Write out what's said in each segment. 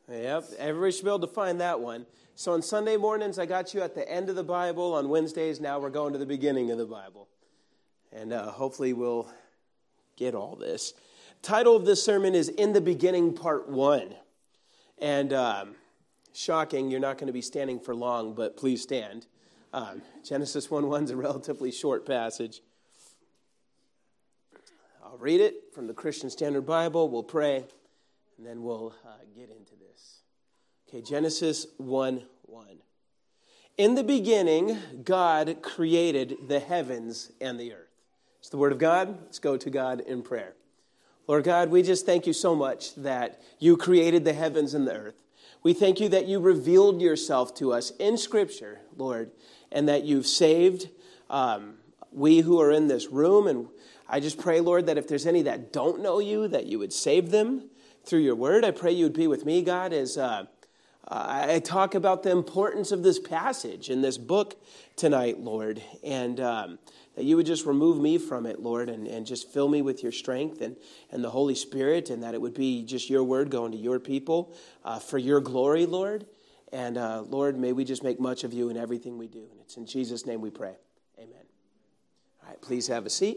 Yep, everybody should be able to find that one. So on Sunday mornings, I got you at the end of the Bible. On Wednesdays, now we're going to the beginning of the Bible. And hopefully we'll get all this. Title of this sermon is In the Beginning, Part 1. And shocking, you're not going to be standing for long, but please stand. Genesis 1:1 is a relatively short passage. I'll read it from the Christian Standard Bible. We'll pray, and then we'll get into this. Okay, Genesis 1:1. In the beginning, God created the heavens and the earth. It's the word of God. Let's go to God in prayer. Lord God, we just thank you so much that you created the heavens and the earth. We thank you that you revealed yourself to us in Scripture, Lord, and that you've saved we who are in this room. And I just pray, Lord, that if there's any that don't know you, that you would save them through your word. I pray you would be with me, God, as I talk about the importance of this passage in this book tonight, Lord, and that you would just remove me from it, Lord, and just fill me with your strength and the Holy Spirit, and that it would be just your word going to your people for your glory, Lord. And Lord, may we just make much of you in everything we do. And it's in Jesus' name we pray. Amen. All right, please have a seat.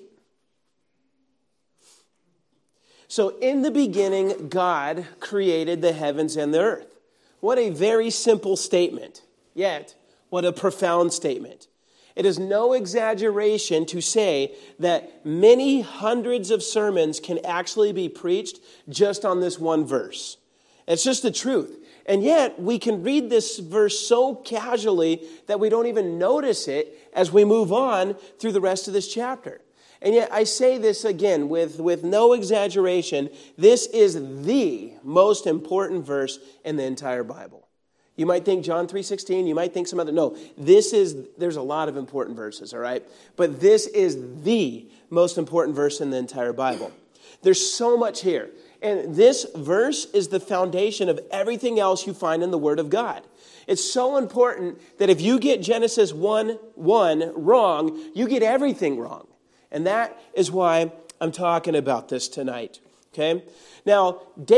So in the beginning, God created the heavens and the earth. What a very simple statement, yet what a profound statement. It is no exaggeration to say that many hundreds of sermons can actually be preached just on this one verse. It's just the truth. And yet we can read this verse so casually that we don't even notice it as we move on through the rest of this chapter. And yet I say this again with no exaggeration. This is the most important verse in the entire Bible. You might think John 3:16, you might think some other. No, there's a lot of important verses, all right? But this is the most important verse in the entire Bible. There's so much here. And this verse is the foundation of everything else you find in the Word of God. It's so important that if you get Genesis 1:1 wrong, you get everything wrong. And that is why I'm talking about this tonight, okay? Now,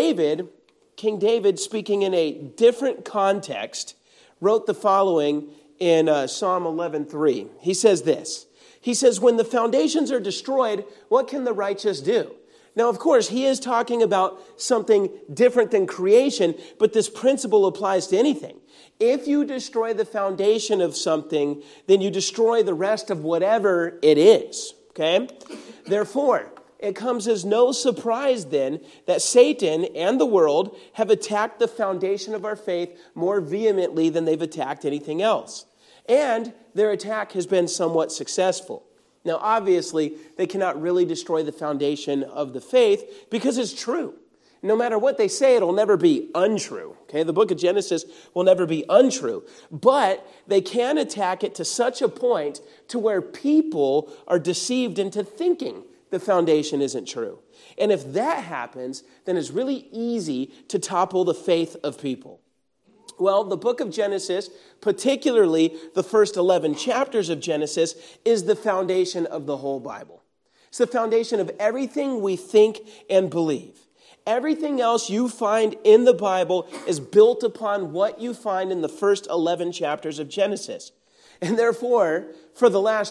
King David, speaking in a different context, wrote the following in Psalm 11:3. He says this. He says, when the foundations are destroyed, what can the righteous do? Now, of course, he is talking about something different than creation, but this principle applies to anything. If you destroy the foundation of something, then you destroy the rest of whatever it is. Okay? Therefore, it comes as no surprise then that Satan and the world have attacked the foundation of our faith more vehemently than they've attacked anything else. And their attack has been somewhat successful. Now, obviously, they cannot really destroy the foundation of the faith because it's true. No matter what they say, it'll never be untrue. Okay, the book of Genesis will never be untrue. But they can attack it to such a point to where people are deceived into thinking the foundation isn't true. And if that happens, then it's really easy to topple the faith of people. Well, the book of Genesis, particularly the first 11 chapters of Genesis, is the foundation of the whole Bible. It's the foundation of everything we think and believe. Everything else you find in the Bible is built upon what you find in the first 11 chapters of Genesis. And therefore, for the last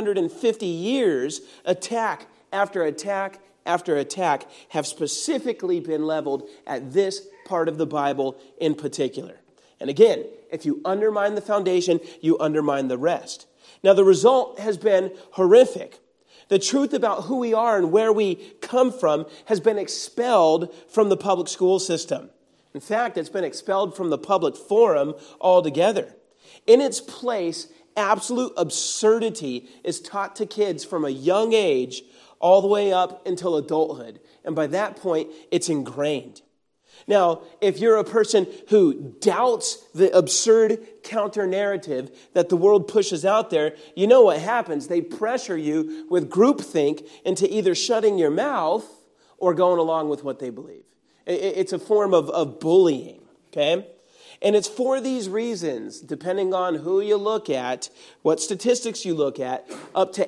250 years, attack after attack after attack have specifically been leveled at this part of the Bible in particular. And again, if you undermine the foundation, you undermine the rest. Now, the result has been horrific. The truth about who we are and where we come from has been expelled from the public school system. In fact, it's been expelled from the public forum altogether. In its place, absolute absurdity is taught to kids from a young age all the way up until adulthood. And by that point, it's ingrained. Now, if you're a person who doubts the absurd counter-narrative that the world pushes out there, you know what happens. They pressure you with groupthink into either shutting your mouth or going along with what they believe. It's a form of bullying, okay? And it's for these reasons, depending on who you look at, what statistics you look at, up to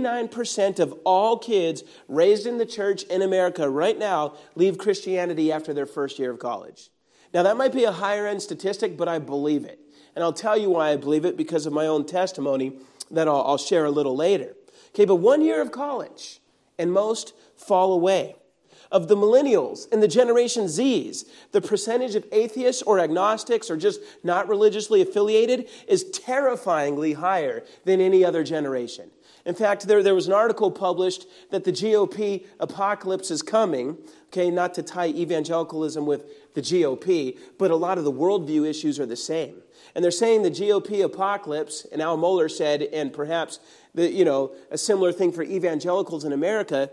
89% of all kids raised in the church in America right now leave Christianity after their first year of college. Now, that might be a higher end statistic, but I believe it. And I'll tell you why I believe it, because of my own testimony that I'll share a little later. Okay, but 1 year of college, and most fall away. Of the millennials and the Generation Zs, the percentage of atheists or agnostics or just not religiously affiliated is terrifyingly higher than any other generation. In fact, there was an article published that the GOP apocalypse is coming. Okay, not to tie evangelicalism with the GOP, but a lot of the worldview issues are the same. And they're saying the GOP apocalypse, and Al Mohler said, and perhaps a similar thing for evangelicals in America,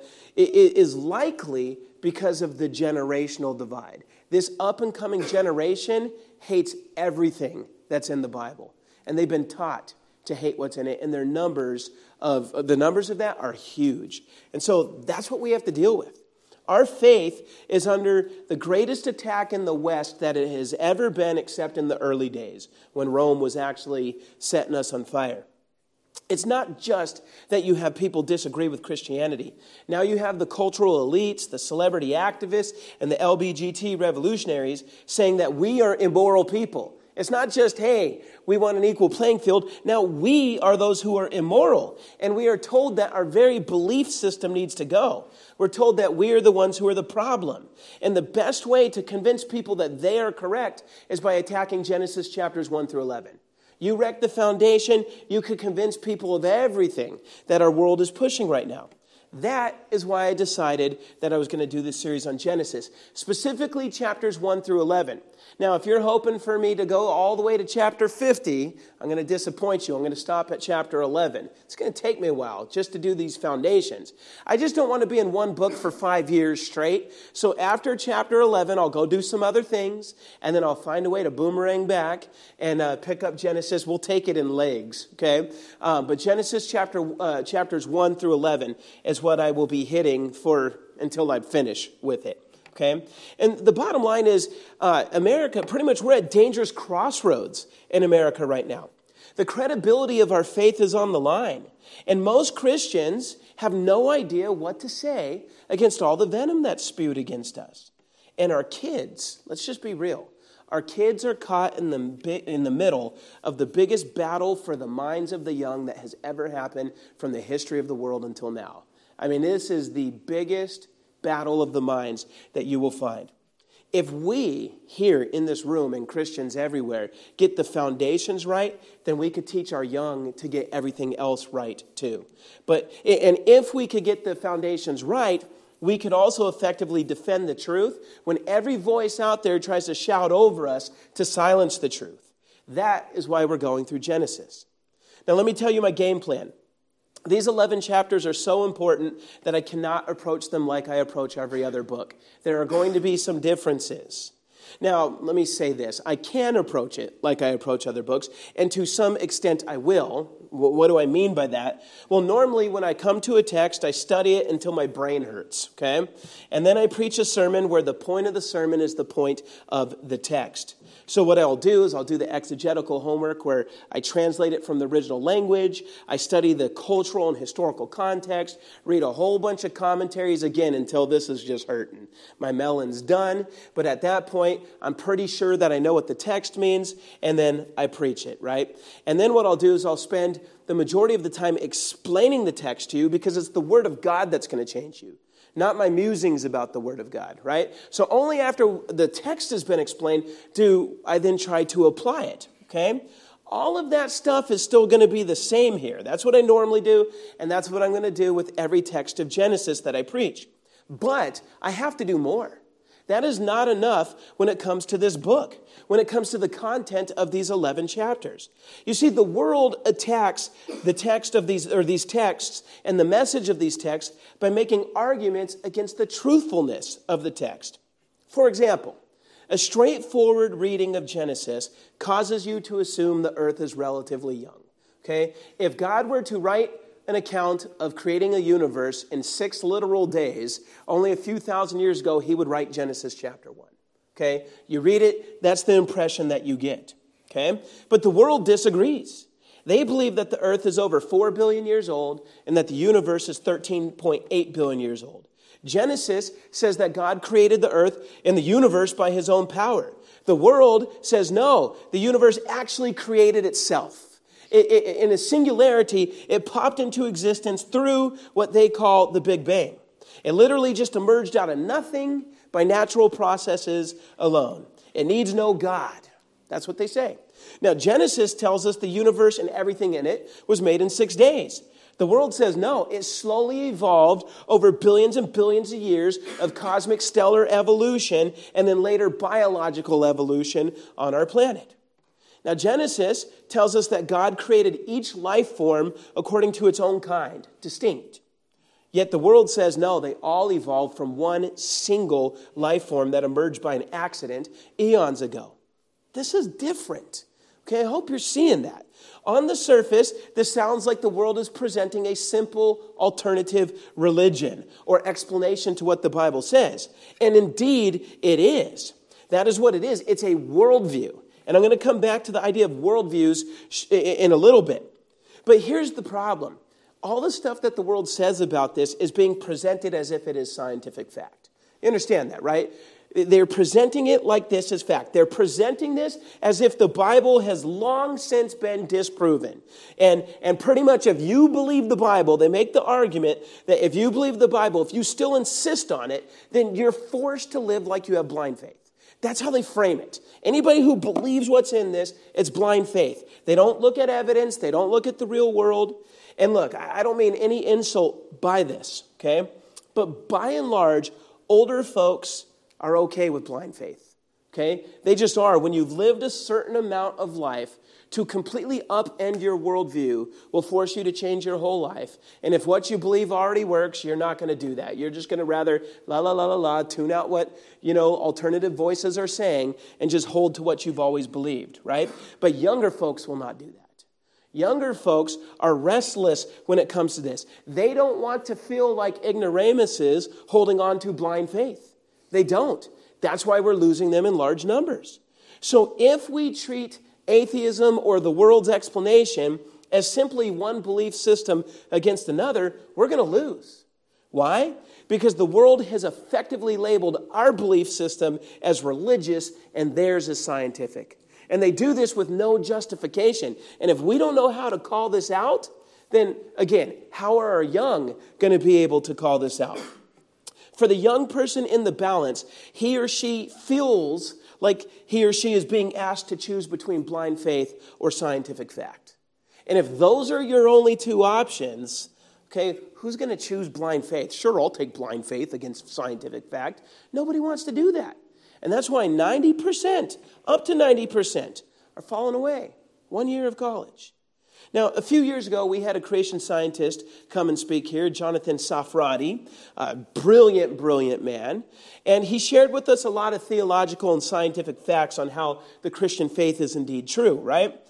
is likely because of the generational divide. This up-and-coming generation hates everything that's in the Bible. And they've been taught to hate what's in it, and the numbers of that are huge. And so that's what we have to deal with. Our faith is under the greatest attack in the West that it has ever been, except in the early days when Rome was actually setting us on fire. It's not just that you have people disagree with Christianity. Now you have the cultural elites, the celebrity activists, and the LGBT revolutionaries saying that we are immoral people. It's not just, hey, we want an equal playing field. Now we are those who are immoral. And we are told that our very belief system needs to go. We're told that we are the ones who are the problem. And the best way to convince people that they are correct is by attacking Genesis chapters 1 through 11. You wreck the foundation, you could convince people of everything that our world is pushing right now. That is why I decided that I was going to do this series on Genesis, specifically chapters 1 through 11. Now, if you're hoping for me to go all the way to chapter 50, I'm going to disappoint you. I'm going to stop at chapter 11. It's going to take me a while just to do these foundations. I just don't want to be in one book for 5 years straight. So after chapter 11, I'll go do some other things, and then I'll find a way to boomerang back and pick up Genesis. We'll take it in legs, okay? But Genesis chapters 1 through 11 is what I will be hitting for until I finish with it. Okay? And the bottom line is, America, pretty much we're at dangerous crossroads in America right now. The credibility of our faith is on the line. And most Christians have no idea what to say against all the venom that's spewed against us. And our kids, let's just be real, our kids are caught in the middle of the biggest battle for the minds of the young that has ever happened from the history of the world until now. I mean, this is the biggest battle of the minds that you will find. If we here in this room and Christians everywhere get the foundations right, then we could teach our young to get everything else right too. And if we could get the foundations right, we could also effectively defend the truth when every voice out there tries to shout over us to silence the truth. That is why we're going through Genesis. Now let me tell you my game plan. These 11 chapters are so important that I cannot approach them like I approach every other book. There are going to be some differences. Now, let me say this. I can approach it like I approach other books, and to some extent I will. What do I mean by that? Well, normally when I come to a text, I study it until my brain hurts, okay? And then I preach a sermon where the point of the sermon is the point of the text. So what I'll do is I'll do the exegetical homework where I translate it from the original language. I study the cultural and historical context, read a whole bunch of commentaries again until this is just hurting. My melon's done, but at that point, I'm pretty sure that I know what the text means, and then I preach it, right? And then what I'll do is I'll spend the majority of the time explaining the text to you because it's the Word of God that's going to change you. Not my musings about the Word of God, right? So only after the text has been explained do I then try to apply it, okay? All of that stuff is still going to be the same here. That's what I normally do, and that's what I'm going to do with every text of Genesis that I preach. But I have to do more. That is not enough when it comes to this book, when it comes to the content of these 11 chapters. You see, the world attacks the text of these texts and the message of these texts by making arguments against the truthfulness of the text. For example, a straightforward reading of Genesis causes you to assume the earth is relatively young. Okay? If God were to write an account of creating a universe in 6 literal days, only a few thousand years ago, he would write Genesis chapter 1. Okay? You read it, that's the impression that you get. Okay? But the world disagrees. They believe that the earth is over 4 billion years old and that the universe is 13.8 billion years old. Genesis says that God created the earth and the universe by his own power. The world says no, the universe actually created itself. In a singularity, it popped into existence through what they call the Big Bang. It literally just emerged out of nothing by natural processes alone. It needs no God. That's what they say. Now, Genesis tells us the universe and everything in it was made in 6 days. The world says no, it slowly evolved over billions and billions of years of cosmic stellar evolution and then later biological evolution on our planet. Now, Genesis tells us that God created each life form according to its own kind, distinct. Yet the world says no, they all evolved from one single life form that emerged by an accident eons ago. This is different. Okay, I hope you're seeing that. On the surface, this sounds like the world is presenting a simple alternative religion or explanation to what the Bible says. And indeed, it is. That is what it is. It's a worldview. And I'm going to come back to the idea of worldviews in a little bit. But here's the problem. All the stuff that the world says about this is being presented as if it is scientific fact. You understand that, right? They're presenting it like this as fact. They're presenting this as if the Bible has long since been disproven. And pretty much if you believe the Bible, they make the argument that if you believe the Bible, if you still insist on it, then you're forced to live like you have blind faith. That's how they frame it. Anybody who believes what's in this, it's blind faith. They don't look at evidence. They don't look at the real world. And look, I don't mean any insult by this, okay? But by and large, older folks are okay with blind faith, okay? They just are. When you've lived a certain amount of life, to completely upend your worldview will force you to change your whole life. And if what you believe already works, you're not going to do that. You're just going to rather tune out what, alternative voices are saying and just hold to what you've always believed, right? But younger folks will not do that. Younger folks are restless when it comes to this. They don't want to feel like ignoramuses holding on to blind faith. They don't. That's why we're losing them in large numbers. So if we treat atheism or the world's explanation as simply one belief system against another, we're going to lose. Why? Because the world has effectively labeled our belief system as religious and theirs as scientific. And they do this with no justification. And if we don't know how to call this out, then again, how are our young going to be able to call this out? For the young person in the balance, he or she feels like he or she is being asked to choose between blind faith or scientific fact. And if those are your only two options, okay, who's going to choose blind faith? Sure, I'll take blind faith against scientific fact. Nobody wants to do that. And that's why 90%, up to 90%, are falling away. 1 year of college. Now, a few years ago, we had a creation scientist come and speak here, Jonathan Safrati, a brilliant man. And he shared with us a lot of theological and scientific facts on how the Christian faith is indeed true, right?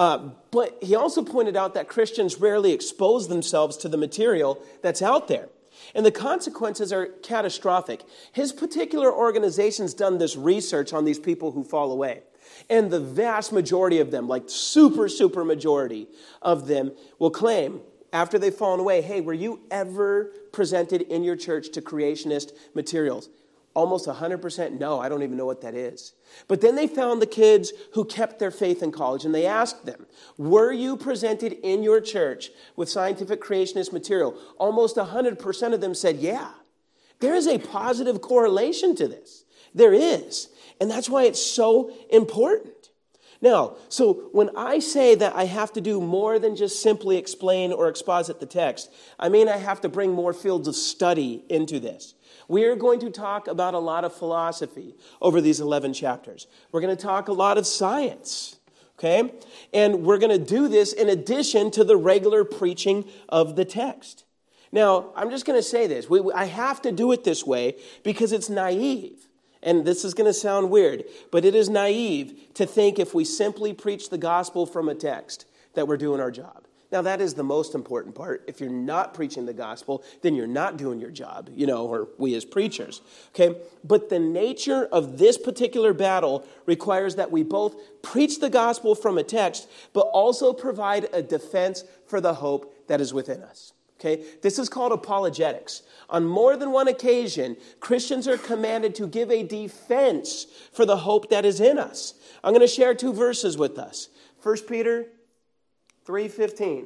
But he also pointed out that Christians rarely expose themselves to the material that's out there. And the consequences are catastrophic. His particular organization's done this research on these people who fall away. And the vast majority of them, like super majority of them, will claim after they've fallen away, hey, were you ever presented in your church to creationist materials? Almost 100% no, I don't even know what that is. But then they found the kids who kept their faith in college, and they asked them, were you presented in your church with scientific creationist material? Almost 100% of them said, yeah. There is a positive correlation to this. There is. And that's why it's so important. Now, so when I say that I have to do more than just simply explain or exposit the text, I mean I have to bring more fields of study into this. We are going to talk about a lot of philosophy over these 11 chapters. We're going to talk a lot of science, okay? And we're going to do this in addition to the regular preaching of the text. Now, I'm just going to say this. I have to do it this way because it's naive. And this is going to sound weird, but it is naive to think if we simply preach the gospel from a text that we're doing our job. Now, that is the most important part. If you're not preaching the gospel, then you're not doing your job, or we as preachers, okay? But the nature of this particular battle requires that we both preach the gospel from a text, but also provide a defense for the hope that is within us, Okay, this is called apologetics. On more than one occasion, Christians are commanded to give a defense for the hope that is in us. I'm going to share 2 verses with us. 1 Peter 3:15.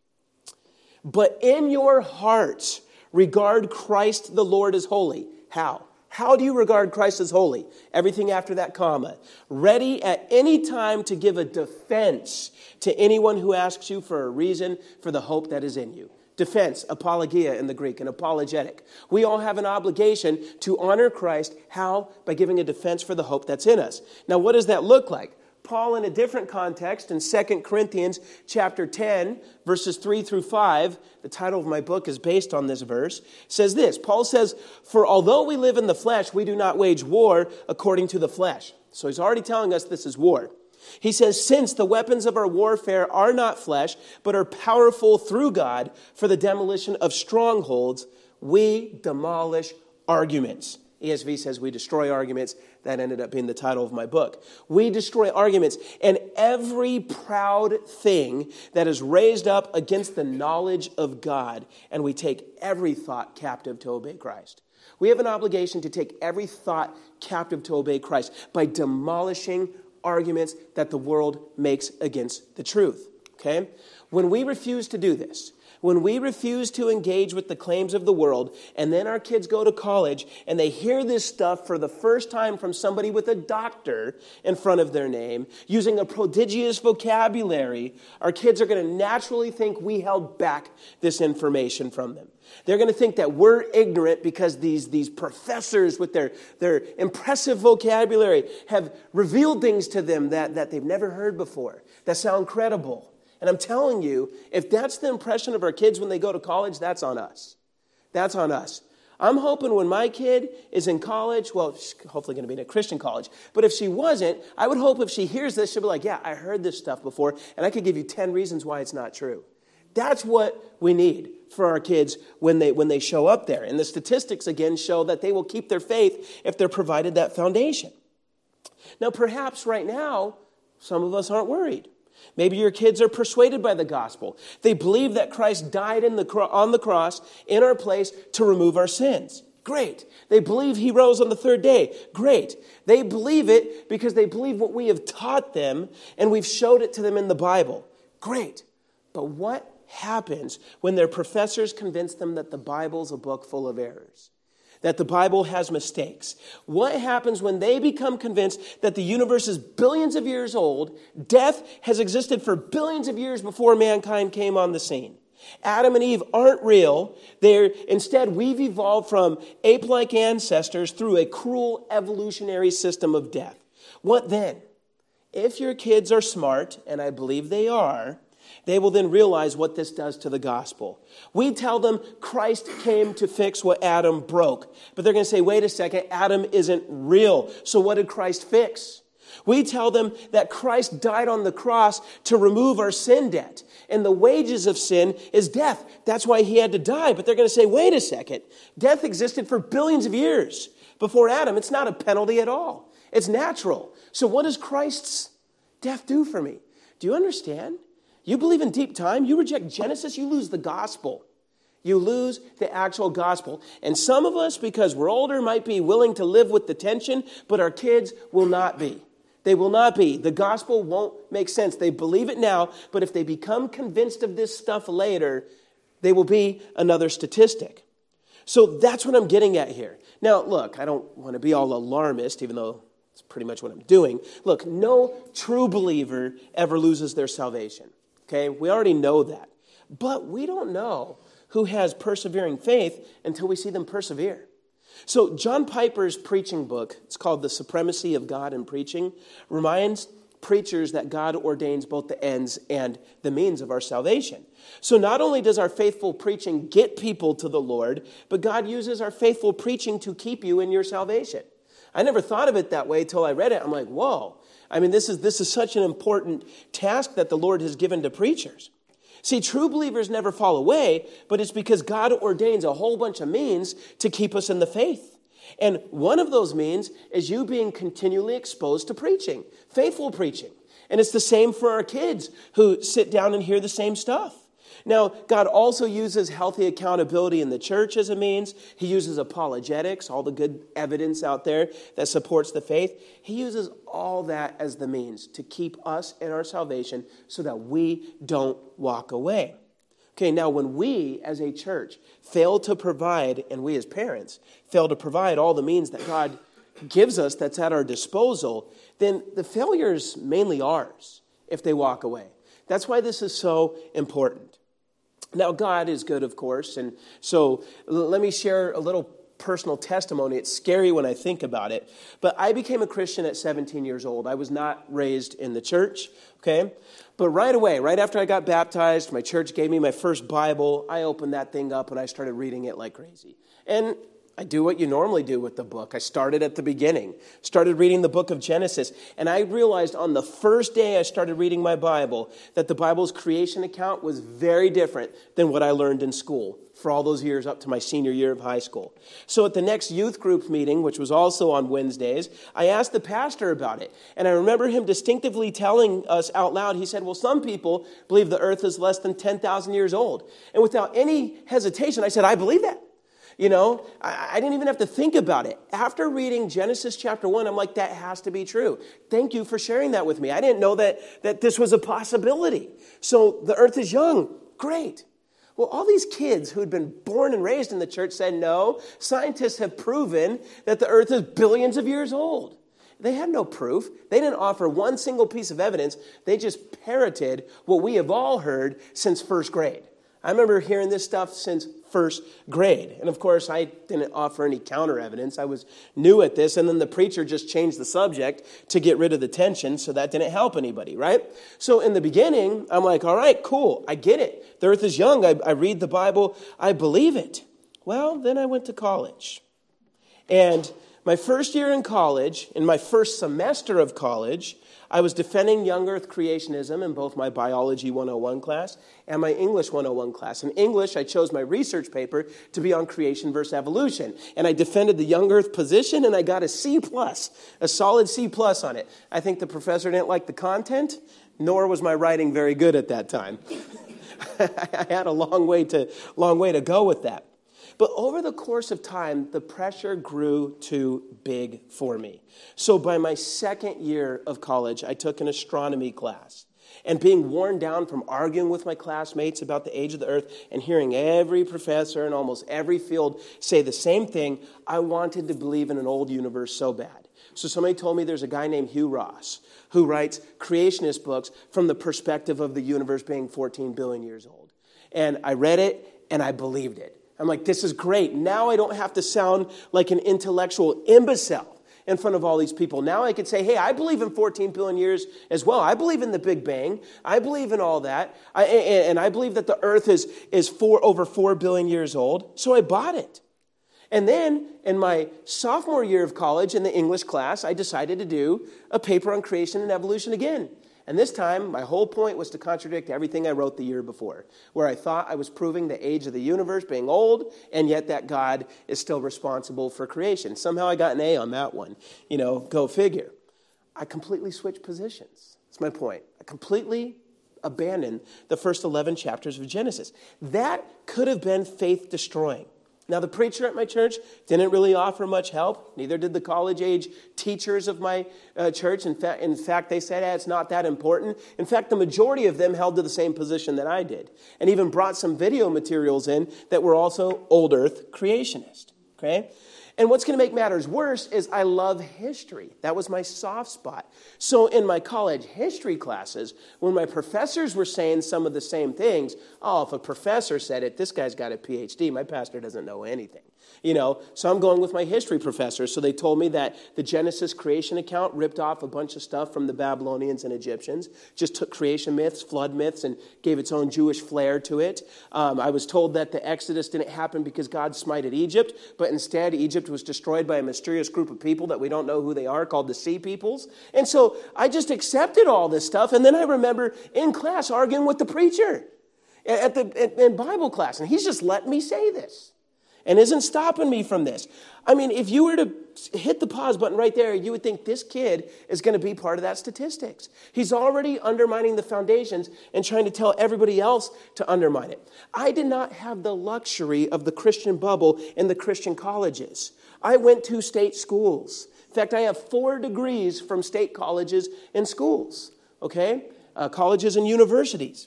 But in your hearts, regard Christ the Lord as holy. How? How do you regard Christ as holy? Everything after that comma. Ready at any time to give a defense to anyone who asks you for a reason for the hope that is in you. Defense, apologia in the Greek, an apologetic. We all have an obligation to honor Christ. How? By giving a defense for the hope that's in us. Now, what does that look like? Paul, in a different context, in 2 Corinthians chapter 10, verses 3 through 5, the title of my book is based on this verse, says this. Paul says, "For although we live in the flesh, we do not wage war according to the flesh." So he's already telling us this is war. He says, "Since the weapons of our warfare are not flesh, but are powerful through God for the demolition of strongholds, we demolish arguments." ESV says we destroy arguments. That ended up being the title of my book. We destroy arguments and every proud thing that is raised up against the knowledge of God, and we take every thought captive to obey Christ. We have an obligation to take every thought captive to obey Christ by demolishing arguments that the world makes against the truth. Okay? When we refuse to do this, when we refuse to engage with the claims of the world, and then our kids go to college and they hear this stuff for the first time from somebody with a doctor in front of their name, using a prodigious vocabulary, our kids are going to naturally think we held back this information from them. They're going to think that we're ignorant because these professors with their impressive vocabulary have revealed things to them that they've never heard before, that sound credible. And I'm telling you, if that's the impression of our kids when they go to college, that's on us. That's on us. I'm hoping when my kid is in college, well, she's hopefully going to be in a Christian college, but if she wasn't, I would hope if she hears this, she'll be like, yeah, I heard this stuff before, and I could give you 10 reasons why it's not true. That's what we need for our kids when they show up there. And the statistics, again, show that they will keep their faith if they're provided that foundation. Now, perhaps right now, some of us aren't worried. Maybe your kids are persuaded by the gospel. They believe that Christ died on the cross in our place to remove our sins. Great. They believe he rose on the 3rd day. Great. They believe it because they believe what we have taught them and we've showed it to them in the Bible. Great. But what happens when their professors convince them that the Bible's a book full of errors? That the Bible has mistakes? What happens when they become convinced that the universe is billions of years old, death has existed for billions of years before mankind came on the scene? Adam and Eve aren't real. Instead, we've evolved from ape-like ancestors through a cruel evolutionary system of death. What then? If your kids are smart, and I believe they are, they will then realize what this does to the gospel. We tell them Christ came to fix what Adam broke. But they're going to say, wait a second, Adam isn't real. So what did Christ fix? We tell them that Christ died on the cross to remove our sin debt. And the wages of sin is death. That's why he had to die. But they're going to say, wait a second, death existed for billions of years before Adam. It's not a penalty at all. It's natural. So what does Christ's death do for me? Do you understand? You believe in deep time, you reject Genesis, you lose the gospel. You lose the actual gospel. And some of us, because we're older, might be willing to live with the tension, but our kids will not be. They will not be. The gospel won't make sense. They believe it now, but if they become convinced of this stuff later, they will be another statistic. So that's what I'm getting at here. Now, look, I don't want to be all alarmist, even though it's pretty much what I'm doing. Look, no true believer ever loses their salvation. Okay, we already know that. But we don't know who has persevering faith until we see them persevere. So John Piper's preaching book, it's called The Supremacy of God in Preaching, reminds preachers that God ordains both the ends and the means of our salvation. So not only does our faithful preaching get people to the Lord, but God uses our faithful preaching to keep you in your salvation. I never thought of it that way until I read it. I'm like, whoa. I mean, this is such an important task that the Lord has given to preachers. See, true believers never fall away, but it's because God ordains a whole bunch of means to keep us in the faith. And one of those means is you being continually exposed to preaching, faithful preaching. And it's the same for our kids who sit down and hear the same stuff. Now, God also uses healthy accountability in the church as a means. He uses apologetics, all the good evidence out there that supports the faith. He uses all that as the means to keep us in our salvation so that we don't walk away. Okay, now when we as a church fail to provide, and we as parents fail to provide all the means that God gives us that's at our disposal, then the failure is mainly ours if they walk away. That's why this is so important. Now, God is good, of course, and so let me share a little personal testimony. It's scary when I think about it, but I became a Christian at 17 years old. I was not raised in the church, okay? But right away, right after I got baptized, my church gave me my first Bible. I opened that thing up and I started reading it like crazy. And I do what you normally do with the book. I started at the beginning, started reading the book of Genesis, and I realized on the first day I started reading my Bible that the Bible's creation account was very different than what I learned in school for all those years up to my senior year of high school. So at the next youth group meeting, which was also on Wednesdays, I asked the pastor about it, and I remember him distinctively telling us out loud, he said, well, some people believe the earth is less than 10,000 years old. And without any hesitation, I said, I believe that. You know, I didn't even have to think about it. After reading Genesis chapter 1, I'm like, that has to be true. Thank you for sharing that with me. I didn't know that this was a possibility. So the earth is young. Great. Well, all these kids who had been born and raised in the church said, no, scientists have proven that the earth is billions of years old. They had no proof. They didn't offer one single piece of evidence. They just parroted what we have all heard since first grade. I remember hearing this stuff since first grade. And of course, I didn't offer any counter evidence. I was new at this. And then the preacher just changed the subject to get rid of the tension. So that didn't help anybody, right? So in the beginning, I'm like, all right, cool. I get it. The earth is young. I read the Bible. I believe it. Well, then I went to college. And my first year in college, in my first semester of college, I was defending young earth creationism in both my Biology 101 class and my English 101 class. In English, I chose my research paper to be on creation versus evolution. And I defended the young earth position, and I got a C+, a solid C+ on it. I think the professor didn't like the content, nor was my writing very good at that time. I had a long way to go with that. But over the course of time, the pressure grew too big for me. So by my second year of college, I took an astronomy class. And being worn down from arguing with my classmates about the age of the earth and hearing every professor in almost every field say the same thing, I wanted to believe in an old universe so bad. So somebody told me there's a guy named Hugh Ross who writes creationist books from the perspective of the universe being 14 billion years old. And I read it and I believed it. I'm like, this is great. Now I don't have to sound like an intellectual imbecile in front of all these people. Now I could say, hey, I believe in 14 billion years as well. I believe in the Big Bang. I believe in all that. And I believe that the earth is over 4 billion years old. So I bought it. And then in my sophomore year of college in the English class, I decided to do a paper on creation and evolution again. And this time, my whole point was to contradict everything I wrote the year before, where I thought I was proving the age of the universe being old, and yet that God is still responsible for creation. Somehow I got an A on that one. You know, go figure. I completely switched positions. That's my point. I completely abandoned the first 11 chapters of Genesis. That could have been faith-destroying. Now, the preacher at my church didn't really offer much help. Neither did the college-age teachers of my church. In fact, they said, it's not that important. In fact, the majority of them held to the same position that I did, and even brought some video materials in that were also old earth creationist. Okay? And what's going to make matters worse is I love history. That was my soft spot. So in my college history classes, when my professors were saying some of the same things, if a professor said it, this guy's got a PhD. My pastor doesn't know anything. You know, so I'm going with my history professor. So they told me that the Genesis creation account ripped off a bunch of stuff from the Babylonians and Egyptians, just took creation myths, flood myths, and gave its own Jewish flair to it. I was told that the Exodus didn't happen because God smited Egypt, but instead Egypt was destroyed by a mysterious group of people that we don't know who they are, called the Sea Peoples. And so I just accepted all this stuff, and then I remember in class arguing with the preacher in Bible class, and he's just letting me say this and isn't stopping me from this. I mean, if you were to hit the pause button right there, you would think this kid is going to be part of that statistics. He's already undermining the foundations and trying to tell everybody else to undermine it. I did not have the luxury of the Christian bubble in the Christian colleges. I went to state schools. In fact, I have 4 degrees from state colleges and schools, okay? Colleges and universities.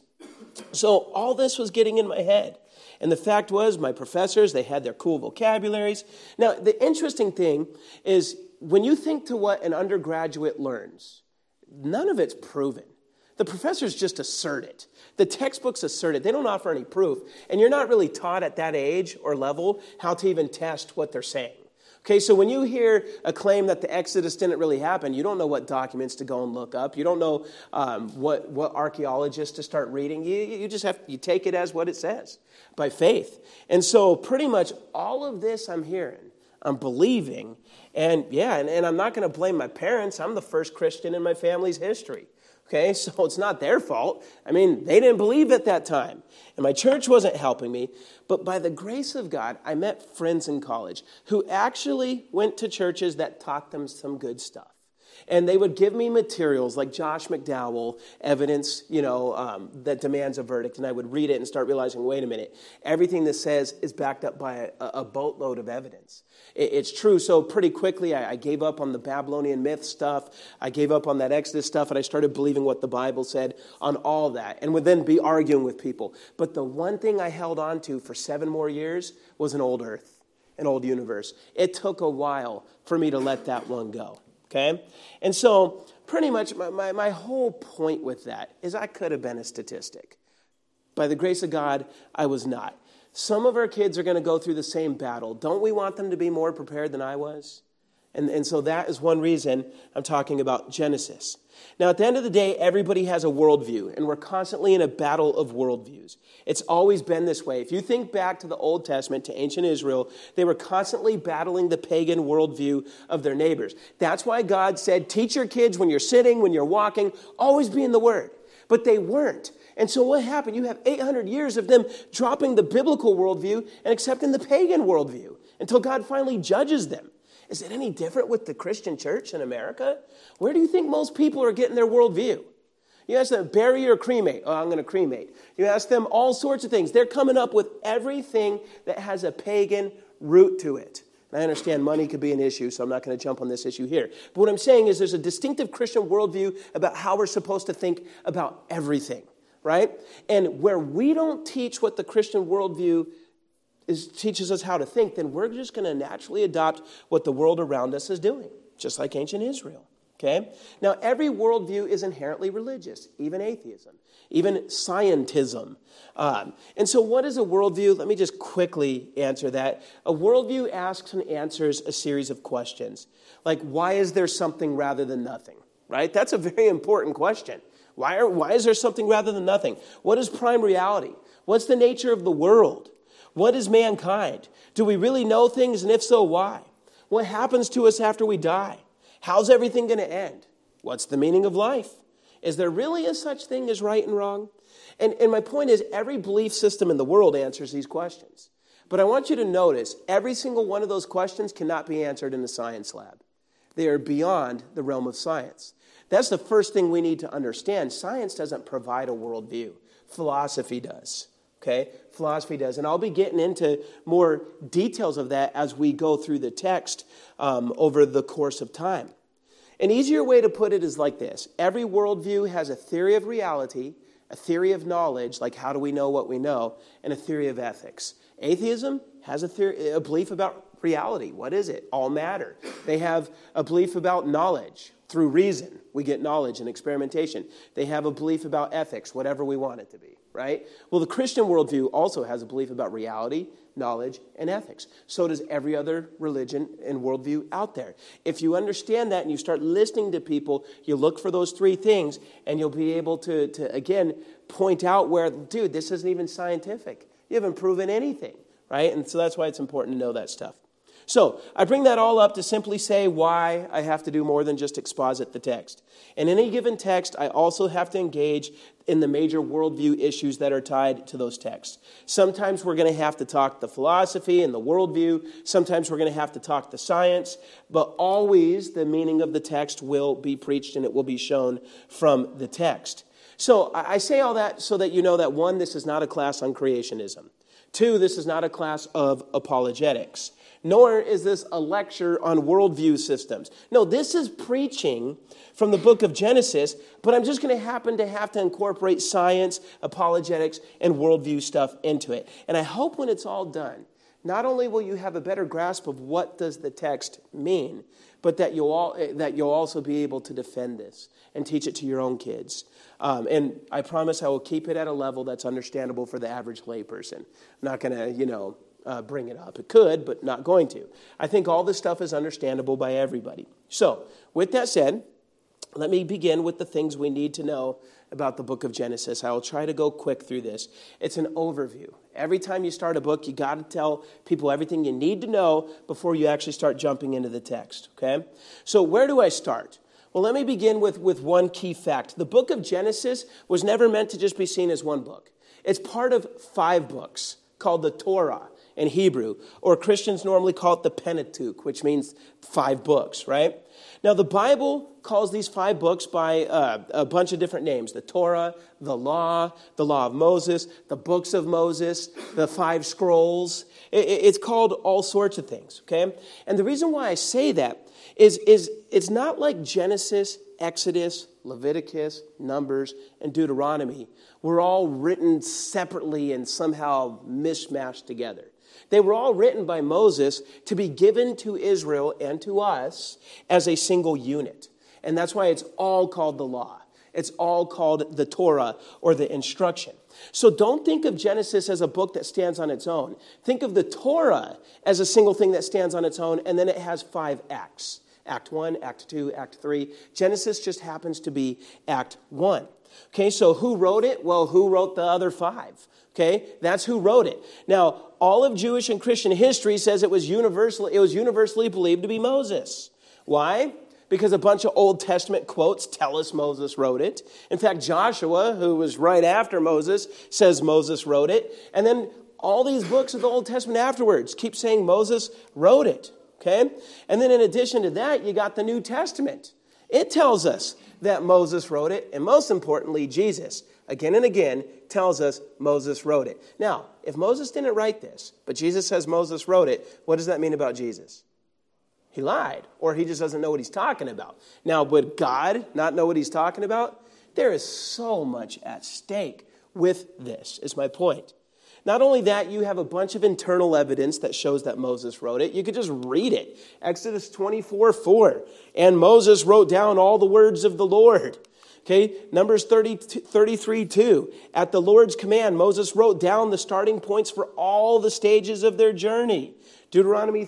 So all this was getting in my head. And the fact was, my professors, they had their cool vocabularies. Now, the interesting thing is, when you think to what an undergraduate learns, none of it's proven. The professors just assert it. The textbooks assert it. They don't offer any proof. And you're not really taught at that age or level how to even test what they're saying. Okay, so when you hear a claim that the Exodus didn't really happen, you don't know what documents to go and look up. You don't know what archaeologists to start reading. You just you take it as what it says by faith. And so pretty much all of this I'm hearing, I'm believing, and I'm not going to blame my parents. I'm the first Christian in my family's history. Okay, so it's not their fault. I mean, they didn't believe at that time. And my church wasn't helping me. But by the grace of God, I met friends in college who actually went to churches that taught them some good stuff. And they would give me materials like Josh McDowell, evidence, that demands a verdict. And I would read it and start realizing, wait a minute, everything this says is backed up by a boatload of evidence. It's true. So pretty quickly, I gave up on the Babylonian myth stuff. I gave up on that Exodus stuff, and I started believing what the Bible said on all that, and would then be arguing with people. But the one thing I held on to for 7 more years was an old earth, an old universe. It took a while for me to let that one go. Okay? And so pretty much my whole point with that is I could have been a statistic. By the grace of God, I was not. Some of our kids are going to go through the same battle. Don't we want them to be more prepared than I was? And so that is one reason I'm talking about Genesis. Now, at the end of the day, everybody has a worldview, and we're constantly in a battle of worldviews. It's always been this way. If you think back to the Old Testament, to ancient Israel, they were constantly battling the pagan worldview of their neighbors. That's why God said, teach your kids when you're sitting, when you're walking, always be in the Word. But they weren't. And so what happened? You have 800 years of them dropping the biblical worldview and accepting the pagan worldview until God finally judges them. Is it any different with the Christian church in America? Where do you think most people are getting their worldview? You ask them, bury or cremate? Oh, I'm going to cremate. You ask them all sorts of things. They're coming up with everything that has a pagan root to it. And I understand money could be an issue, so I'm not going to jump on this issue here. But what I'm saying is there's a distinctive Christian worldview about how we're supposed to think about everything, right? And where we don't teach what the Christian worldview teaches us how to think, then we're just going to naturally adopt what the world around us is doing, just like ancient Israel. Okay? Now, every worldview is inherently religious, even atheism, even scientism. And so what is a worldview? Let me just quickly answer that. A worldview asks and answers a series of questions, like why is there something rather than nothing, right? That's a very important question. Why is there something rather than nothing? What is prime reality? What's the nature of the world? What is mankind? Do we really know things, and if so, why? What happens to us after we die? How's everything going to end? What's the meaning of life? Is there really a such thing as right and wrong? And my point is, every belief system in the world answers these questions. But I want you to notice, every single one of those questions cannot be answered in a science lab. They are beyond the realm of science. That's the first thing we need to understand. Science doesn't provide a worldview. Philosophy does. Okay? Philosophy does. And I'll be getting into more details of that as we go through the text over the course of time. An easier way to put it is like this. Every worldview has a theory of reality, a theory of knowledge, like how do we know what we know, and a theory of ethics. Atheism has a belief about reality. What is it? All matter. They have a belief about knowledge. Through reason, we get knowledge and experimentation. They have a belief about ethics, whatever we want it to be, right? Well, the Christian worldview also has a belief about reality, knowledge, and ethics. So does every other religion and worldview out there. If you understand that and you start listening to people, you look for those 3 things, and you'll be able to again, point out where, dude, this isn't even scientific. You haven't proven anything, right? And so that's why it's important to know that stuff. So I bring that all up to simply say why I have to do more than just exposit the text. In any given text, I also have to engage in the major worldview issues that are tied to those texts. Sometimes we're going to have to talk the philosophy and the worldview. Sometimes we're going to have to talk the science. But always the meaning of the text will be preached and it will be shown from the text. So I say all that so that you know that, one, this is not a class on creationism. Two, this is not a class of apologetics. Nor is this a lecture on worldview systems. No, this is preaching from the book of Genesis, but I'm just going to happen to have to incorporate science, apologetics, and worldview stuff into it. And I hope when it's all done, not only will you have a better grasp of what does the text mean, but that you'll also be able to defend this and teach it to your own kids. And I promise I will keep it at a level that's understandable for the average layperson. I'm not going to, bring it up. It could, but not going to. I think all this stuff is understandable by everybody. So, with that said, let me begin with the things we need to know about the book of Genesis. I will try to go quick through this. It's an overview. Every time you start a book, you got to tell people everything you need to know before you actually start jumping into the text, okay? So where do I start? Well, let me begin with one key fact. The book of Genesis was never meant to just be seen as one book. It's part of 5 books called the Torah in Hebrew, or Christians normally call it the Pentateuch, which means 5 books, right? Now, the Bible calls these 5 books by a bunch of different names. The Torah, the Law of Moses, the books of Moses, the 5 scrolls. It's called all sorts of things, okay? And the reason why I say that is it's not like Genesis, Exodus, Leviticus, Numbers, and Deuteronomy were all written separately and somehow mishmashed together. They were all written by Moses to be given to Israel and to us as a single unit. And that's why it's all called the law. It's all called the Torah or the instruction. So don't think of Genesis as a book that stands on its own. Think of the Torah as a single thing that stands on its own, and then it has 5 acts. Act 1, Act 2, Act 3. Genesis just happens to be Act 1. Okay, so who wrote it? Well, who wrote the other 5? Okay, that's who wrote it. Now, all of Jewish and Christian history says it was universally believed to be Moses. Why? Because a bunch of Old Testament quotes tell us Moses wrote it. In fact, Joshua, who was right after Moses, says Moses wrote it. And then all these books of the Old Testament afterwards keep saying Moses wrote it. Okay? And then in addition to that, you got the New Testament. It tells us that Moses wrote it, and most importantly, Jesus, again and again, tells us Moses wrote it. Now, if Moses didn't write this, but Jesus says Moses wrote it, what does that mean about Jesus? He lied, or he just doesn't know what he's talking about. Now, would God not know what he's talking about? There is so much at stake with this, is my point. Not only that, you have a bunch of internal evidence that shows that Moses wrote it. You could just read it. Exodus 24:4. And Moses wrote down all the words of the Lord. Okay, Numbers 33:2. At the Lord's command, Moses wrote down the starting points for all the stages of their journey. Deuteronomy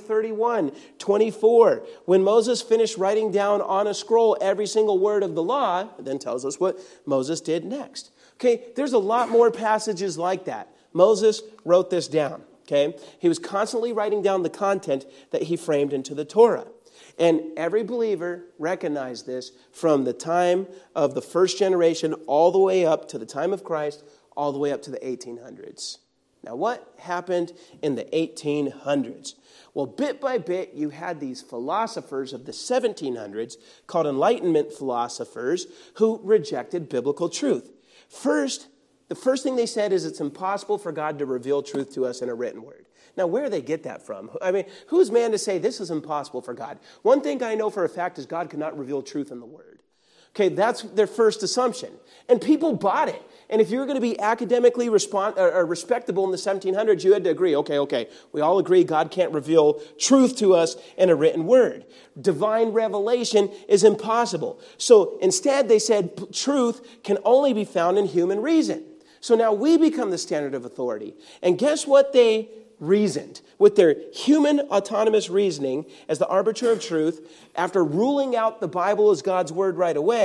31:24. When Moses finished writing down on a scroll every single word of the law, it then tells us what Moses did next. Okay, there's a lot more passages like that. Moses wrote this down, okay? He was constantly writing down the content that he framed into the Torah. And every believer recognized this from the time of the first generation all the way up to the time of Christ, all the way up to the 1800s. Now, what happened in the 1800s? Well, bit by bit, you had these philosophers of the 1700s called Enlightenment philosophers who rejected biblical truth. The first thing they said is it's impossible for God to reveal truth to us in a written word. Now, where do they get that from? I mean, who's man to say this is impossible for God? One thing I know for a fact is God cannot reveal truth in the word. Okay, that's their first assumption. And people bought it. And if you were going to be academically respectable in the 1700s, you had to agree, okay, we all agree God can't reveal truth to us in a written word. Divine revelation is impossible. So instead, they said truth can only be found in human reason. So now we become the standard of authority. And guess what they reasoned? With their human autonomous reasoning as the arbiter of truth, after ruling out the Bible as God's word right away,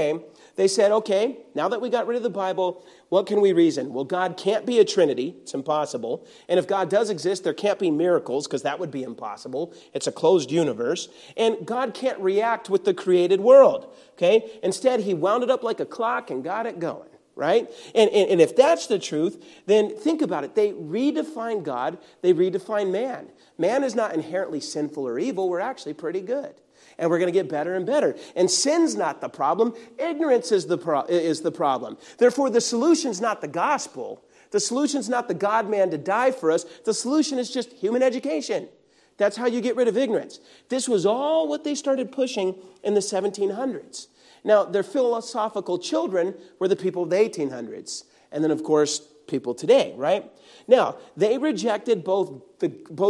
they said, okay, now that we got rid of the Bible, what can we reason? Well, God can't be a Trinity. It's impossible. And if God does exist, there can't be miracles because that would be impossible. It's a closed universe. And God can't react with the created world. Okay? Instead, he wound it up like a clock and got it going. Right? And if that's the truth, then think about it. They redefine God. They redefine man. Man is not inherently sinful or evil. We're actually pretty good. And we're going to get better and better. And sin's not the problem. Ignorance is the problem. Therefore, the solution's not the gospel. The solution's not the God-man to die for us. The solution is just human education. That's how you get rid of ignorance. This was all what they started pushing in the 1700s. Now, their philosophical children were the people of the 1800s. And then, of course, people today, right? Now, they rejected both the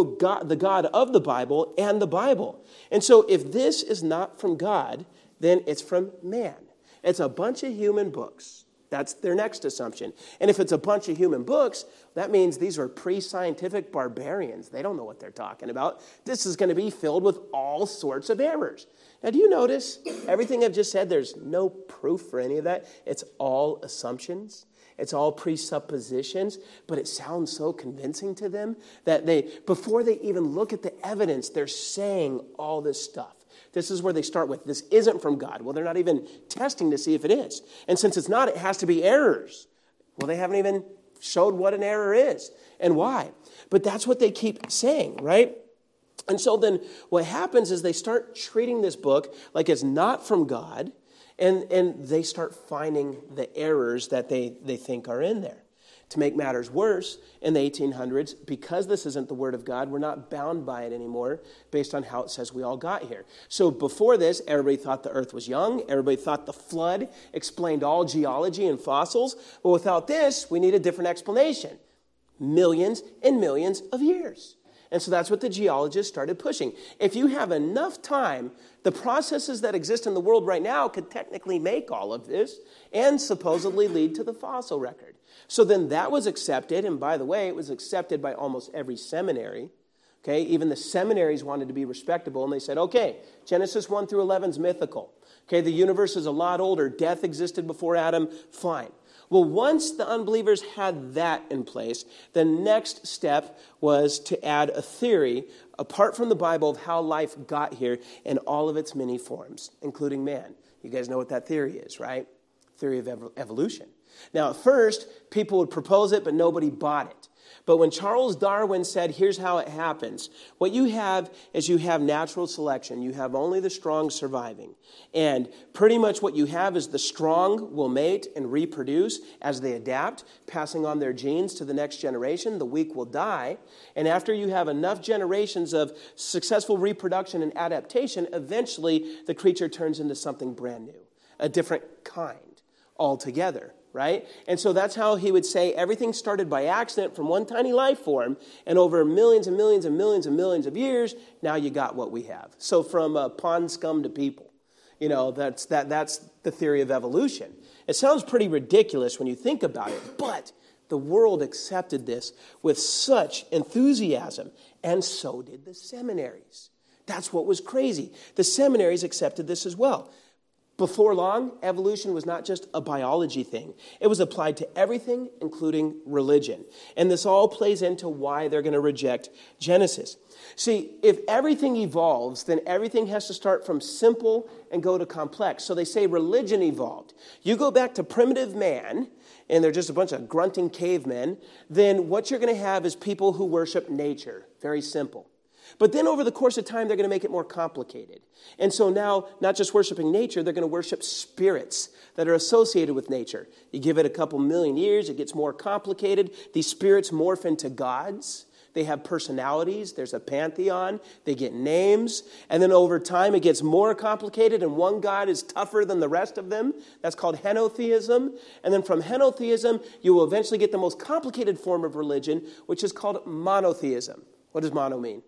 God of the Bible and the Bible. And so if this is not from God, then it's from man. It's a bunch of human books. That's their next assumption. And if it's a bunch of human books, that means these are pre-scientific barbarians. They don't know what they're talking about. This is going to be filled with all sorts of errors. Now, do you notice everything I've just said, there's no proof for any of that? It's all assumptions. It's all presuppositions, but it sounds so convincing to them that before they even look at the evidence, they're saying all this stuff. This is where they start with, this isn't from God. Well, they're not even testing to see if it is. And since it's not, it has to be errors. Well, they haven't even showed what an error is and why. But that's what they keep saying, right? And so then what happens is they start treating this book like it's not from God, and they start finding the errors that they think are in there. To make matters worse, in the 1800s, because this isn't the Word of God, we're not bound by it anymore based on how it says we all got here. So before this, everybody thought the earth was young. Everybody thought the flood explained all geology and fossils. But without this, we need a different explanation. Millions and millions of years. And so that's what the geologists started pushing. If you have enough time, the processes that exist in the world right now could technically make all of this and supposedly lead to the fossil record. So then that was accepted, and by the way, it was accepted by almost every seminary. Okay, even the seminaries wanted to be respectable, and they said, okay, Genesis 1 through 11 is mythical. Okay, the universe is a lot older. Death existed before Adam. Fine. Well, once the unbelievers had that in place, the next step was to add a theory, apart from the Bible, of how life got here in all of its many forms, including man. You guys know what that theory is, right? Theory of evolution. Now, at first, people would propose it, but nobody bought it. But when Charles Darwin said, here's how it happens, what you have is you have natural selection. You have only the strong surviving. And pretty much what you have is the strong will mate and reproduce as they adapt, passing on their genes to the next generation. The weak will die. And after you have enough generations of successful reproduction and adaptation, eventually the creature turns into something brand new, a different kind altogether. Right? And so that's how he would say everything started by accident from one tiny life form, and over millions and millions and millions and millions of years, now you got what we have. So from pond scum to people, that's the theory of evolution. It sounds pretty ridiculous when you think about it, but the world accepted this with such enthusiasm, and so did the seminaries. That's what was crazy. The seminaries accepted this as well. Before long, evolution was not just a biology thing. It was applied to everything, including religion. And this all plays into why they're going to reject Genesis. See, if everything evolves, then everything has to start from simple and go to complex. So they say religion evolved. You go back to primitive man, and they're just a bunch of grunting cavemen, then what you're going to have is people who worship nature. Very simple. But then over the course of time, they're going to make it more complicated. And so now, not just worshiping nature, they're going to worship spirits that are associated with nature. You give it a couple million years, it gets more complicated. These spirits morph into gods. They have personalities. There's a pantheon. They get names. And then over time, it gets more complicated, and one god is tougher than the rest of them. That's called henotheism. And then from henotheism, you will eventually get the most complicated form of religion, which is called monotheism. What does mono mean?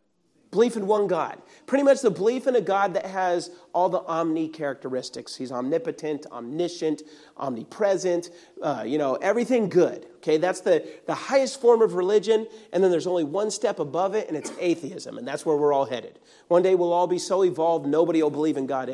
Belief in one God. Pretty much the belief in a God that has all the omni characteristics. He's omnipotent, omniscient, omnipresent, everything good. Okay, that's the highest form of religion, and then there's only one step above it, and it's atheism, and that's where we're all headed. One day we'll all be so evolved, nobody will believe in God anywhere.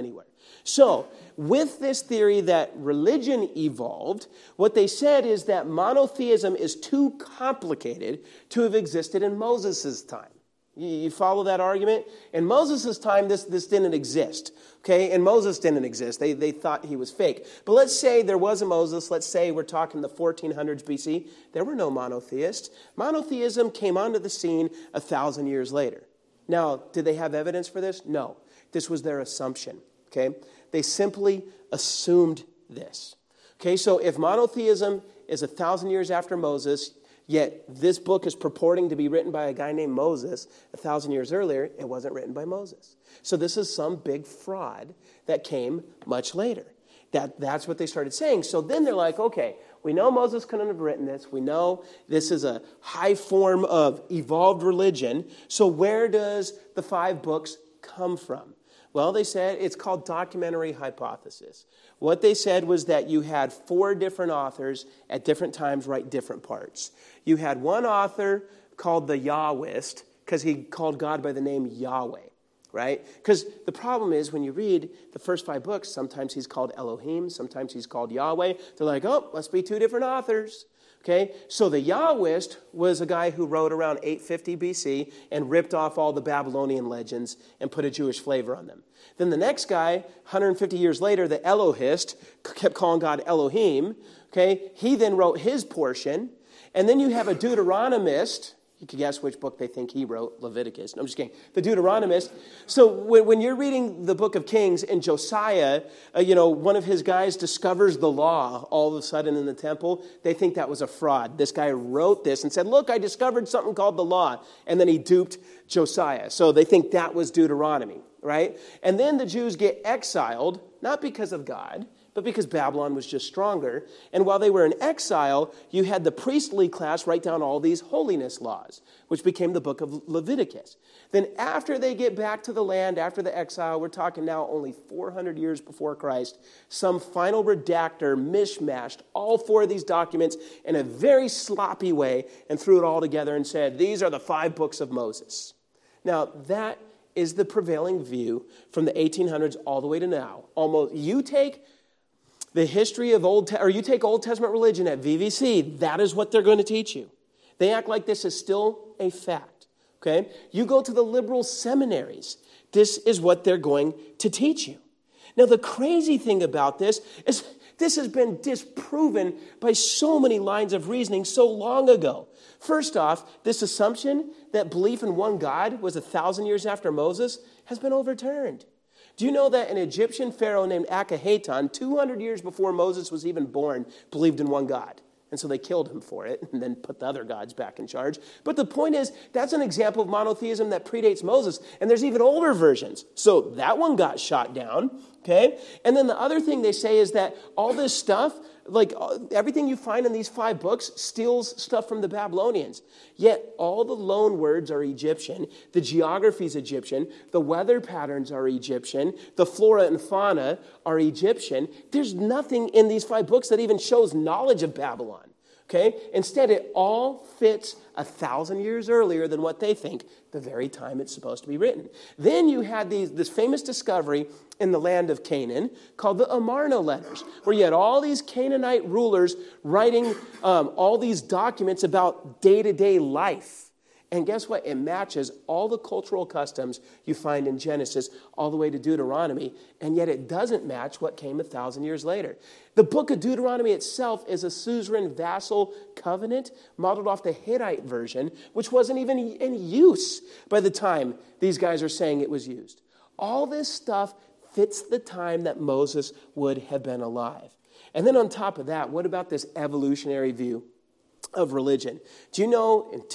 So, with this theory that religion evolved, what they said is that monotheism is too complicated to have existed in Moses' time. You follow that argument? In Moses' time, this didn't exist. Okay? And Moses didn't exist. They thought he was fake. But let's say there was a Moses. Let's say we're talking the 1400s BC. There were no monotheists. Monotheism came onto the scene 1,000 years later. Now, did they have evidence for this? No. This was their assumption. Okay? They simply assumed this. Okay, so if monotheism is 1,000 years after Moses, yet this book is purporting to be written by a guy named Moses 1,000 years earlier, it wasn't written by Moses. So this is some big fraud that came much later. That's what they started saying. So then they're like, okay, we know Moses couldn't have written this. We know this is a high form of evolved religion. So where does the 5 books come from? Well, they said it's called documentary hypothesis. What they said was that you had 4 different authors at different times write different parts. You had one author called the Yahwist because he called God by the name Yahweh, right? Because the problem is when you read the first 5 books, sometimes he's called Elohim, sometimes he's called Yahweh. They're like, oh, must be 2 different authors. Okay, so the Yahwist was a guy who wrote around 850 BC and ripped off all the Babylonian legends and put a Jewish flavor on them. Then the next guy, 150 years later, the Elohist, kept calling God Elohim. Okay, he then wrote his portion. And then you have a Deuteronomist. You can guess which book they think he wrote, Leviticus. No, I'm just kidding. The Deuteronomist. So when you're reading the book of Kings and Josiah, one of his guys discovers the law all of a sudden in the temple, they think that was a fraud. This guy wrote this and said, look, I discovered something called the law. And then he duped Josiah. So they think that was Deuteronomy, right? And then the Jews get exiled, not because of God, but because Babylon was just stronger. And while they were in exile, you had the priestly class write down all these holiness laws, which became the book of Leviticus. Then after they get back to the land, after the exile, we're talking now only 400 years before Christ, some final redactor mishmashed all 4 of these documents in a very sloppy way and threw it all together and said, these are the 5 books of Moses. Now, that is the prevailing view from the 1800s all the way to now. Almost, you take the history of you take Old Testament religion at VVC, that is what they're going to teach you. They act like this is still a fact, okay? You go to the liberal seminaries, this is what they're going to teach you. Now, the crazy thing about this is this has been disproven by so many lines of reasoning so long ago. First off, this assumption that belief in one God was 1,000 years after Moses has been overturned. Do you know that an Egyptian pharaoh named Akhenaten, 200 years before Moses was even born, believed in one God? And so they killed him for it and then put the other gods back in charge. But the point is, that's an example of monotheism that predates Moses. And there's even older versions. So that one got shot down, okay? And then the other thing they say is that all this stuff, like everything you find in these 5 books, steals stuff from the Babylonians. Yet all the loan words are Egyptian. The geography is Egyptian. The weather patterns are Egyptian. The flora and fauna are Egyptian. There's nothing in these 5 books that even shows knowledge of Babylon. Okay? Instead, it all fits 1,000 years earlier than what they think, the very time it's supposed to be written. Then you had this famous discovery in the land of Canaan called the Amarna letters, where you had all these Canaanite rulers writing all these documents about day-to-day life. And guess what? It matches all the cultural customs you find in Genesis all the way to Deuteronomy, and yet it doesn't match what came 1,000 years later. The book of Deuteronomy itself is a suzerain vassal covenant modeled off the Hittite version, which wasn't even in use by the time these guys are saying it was used. All this stuff fits the time that Moses would have been alive. And then on top of that, what about this evolutionary view of religion? Do you know in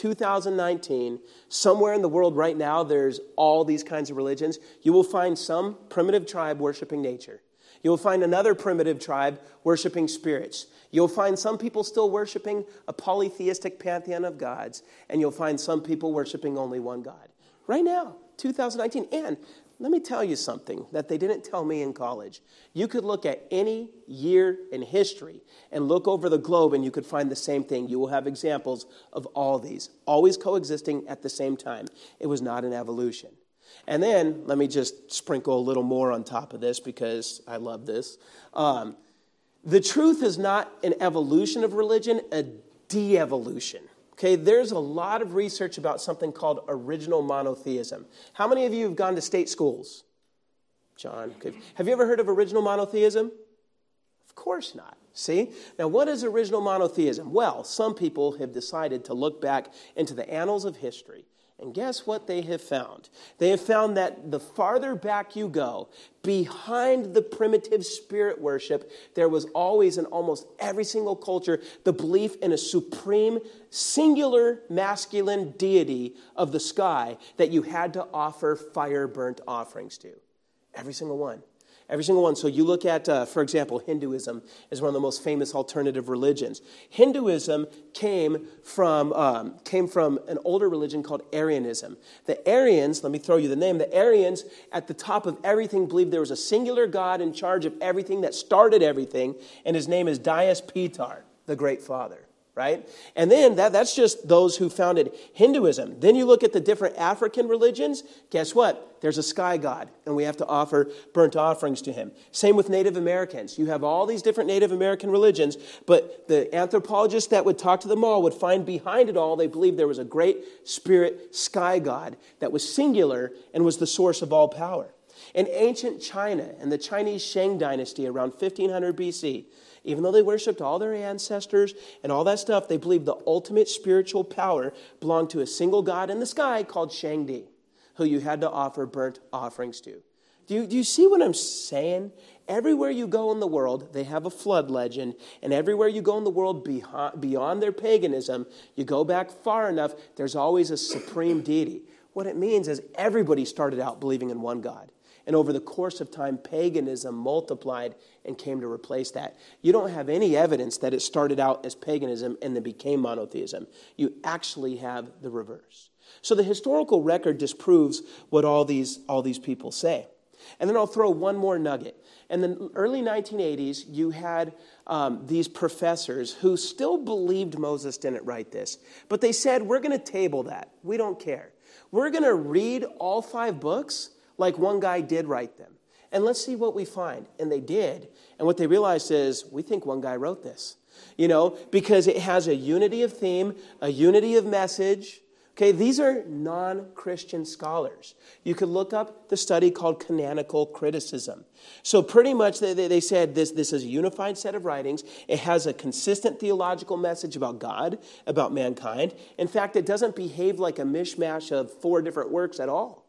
2019, somewhere in the world right now, there's all these kinds of religions? You will find some primitive tribe worshiping nature. You'll find another primitive tribe worshiping spirits. You'll find some people still worshiping a polytheistic pantheon of gods. And you'll find some people worshiping only one God. Right now, 2019. And let me tell you something that they didn't tell me in college. You could look at any year in history and look over the globe and you could find the same thing. You will have examples of all these, always coexisting at the same time. It was not an evolution. And then, let me just sprinkle a little more on top of this because I love this. The truth is not an evolution of religion, a de-evolution. Okay, there's a lot of research about something called original monotheism. How many of you have gone to state schools? John, okay. Have you ever heard of original monotheism? Of course not. See? Now, what is original monotheism? Well, some people have decided to look back into the annals of history. And guess what they have found? They have found that the farther back you go, behind the primitive spirit worship, there was always in almost every single culture the belief in a supreme, singular, masculine deity of the sky that you had to offer fire burnt offerings to. Every single one. Every single one. So you look at, for example, Hinduism is one of the most famous alternative religions. Hinduism came from an older religion called Arianism. The Arians, let me throw you the name, the Arians at the top of everything believed there was a singular God in charge of everything that started everything, and his name is Dhyas Pitar, the Great Father. Right? And then that's just those who founded Hinduism. Then you look at the different African religions. Guess what? There's a sky god, and we have to offer burnt offerings to him. Same with Native Americans. You have all these different Native American religions, but the anthropologists that would talk to them all would find behind it all, they believed there was a great spirit sky god that was singular and was the source of all power. In ancient China, in the Chinese Shang dynasty around 1500 BC, even though they worshipped all their ancestors and all that stuff, they believed the ultimate spiritual power belonged to a single god in the sky called Shangdi, who you had to offer burnt offerings to. Do you see what I'm saying? Everywhere you go in the world, they have a flood legend, and everywhere you go in the world beyond their paganism, you go back far enough, there's always a supreme deity. What it means is everybody started out believing in one God. And over the course of time, paganism multiplied and came to replace that. You don't have any evidence that it started out as paganism and then became monotheism. You actually have the reverse. So the historical record disproves what all these people say. And then I'll throw one more nugget. In the early 1980s, you had these professors who still believed Moses didn't write this. But they said, we're going to table that. We don't care. We're going to read all 5 books like one guy did write them. And let's see what we find. And they did. And what they realized is, we think one guy wrote this. Because it has a unity of theme, a unity of message. Okay, these are non-Christian scholars. You could look up the study called canonical criticism. So pretty much they said this is a unified set of writings. It has a consistent theological message about God, about mankind. In fact, it doesn't behave like a mishmash of 4 different works at all.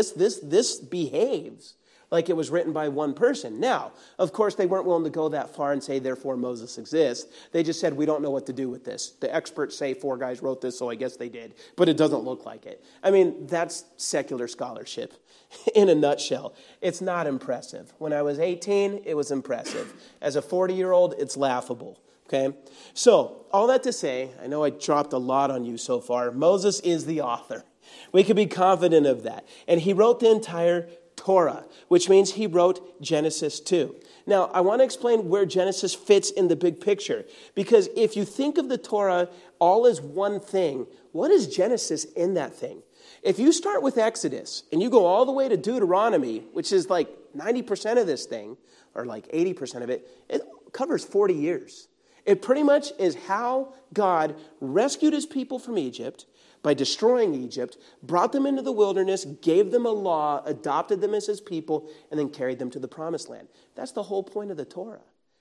This behaves like it was written by one person. Now, of course, they weren't willing to go that far and say, therefore, Moses exists. They just said, we don't know what to do with this. The experts say 4 guys wrote this, so I guess they did. But it doesn't look like it. I mean, that's secular scholarship in a nutshell. It's not impressive. When I was 18, it was impressive. As a 40-year-old, it's laughable. Okay? So, all that to say, I know I dropped a lot on you so far. Moses is the author. We can be confident of that. And he wrote the entire Torah, which means he wrote Genesis too. Now, I want to explain where Genesis fits in the big picture. Because if you think of the Torah all as one thing, what is Genesis in that thing? If you start with Exodus and you go all the way to Deuteronomy, which is like 90% of this thing, or like 80% of it, it covers 40 years. It pretty much is how God rescued his people from Egypt by destroying Egypt, brought them into the wilderness, gave them a law, adopted them as his people, and then carried them to the promised land. That's the whole point of the Torah.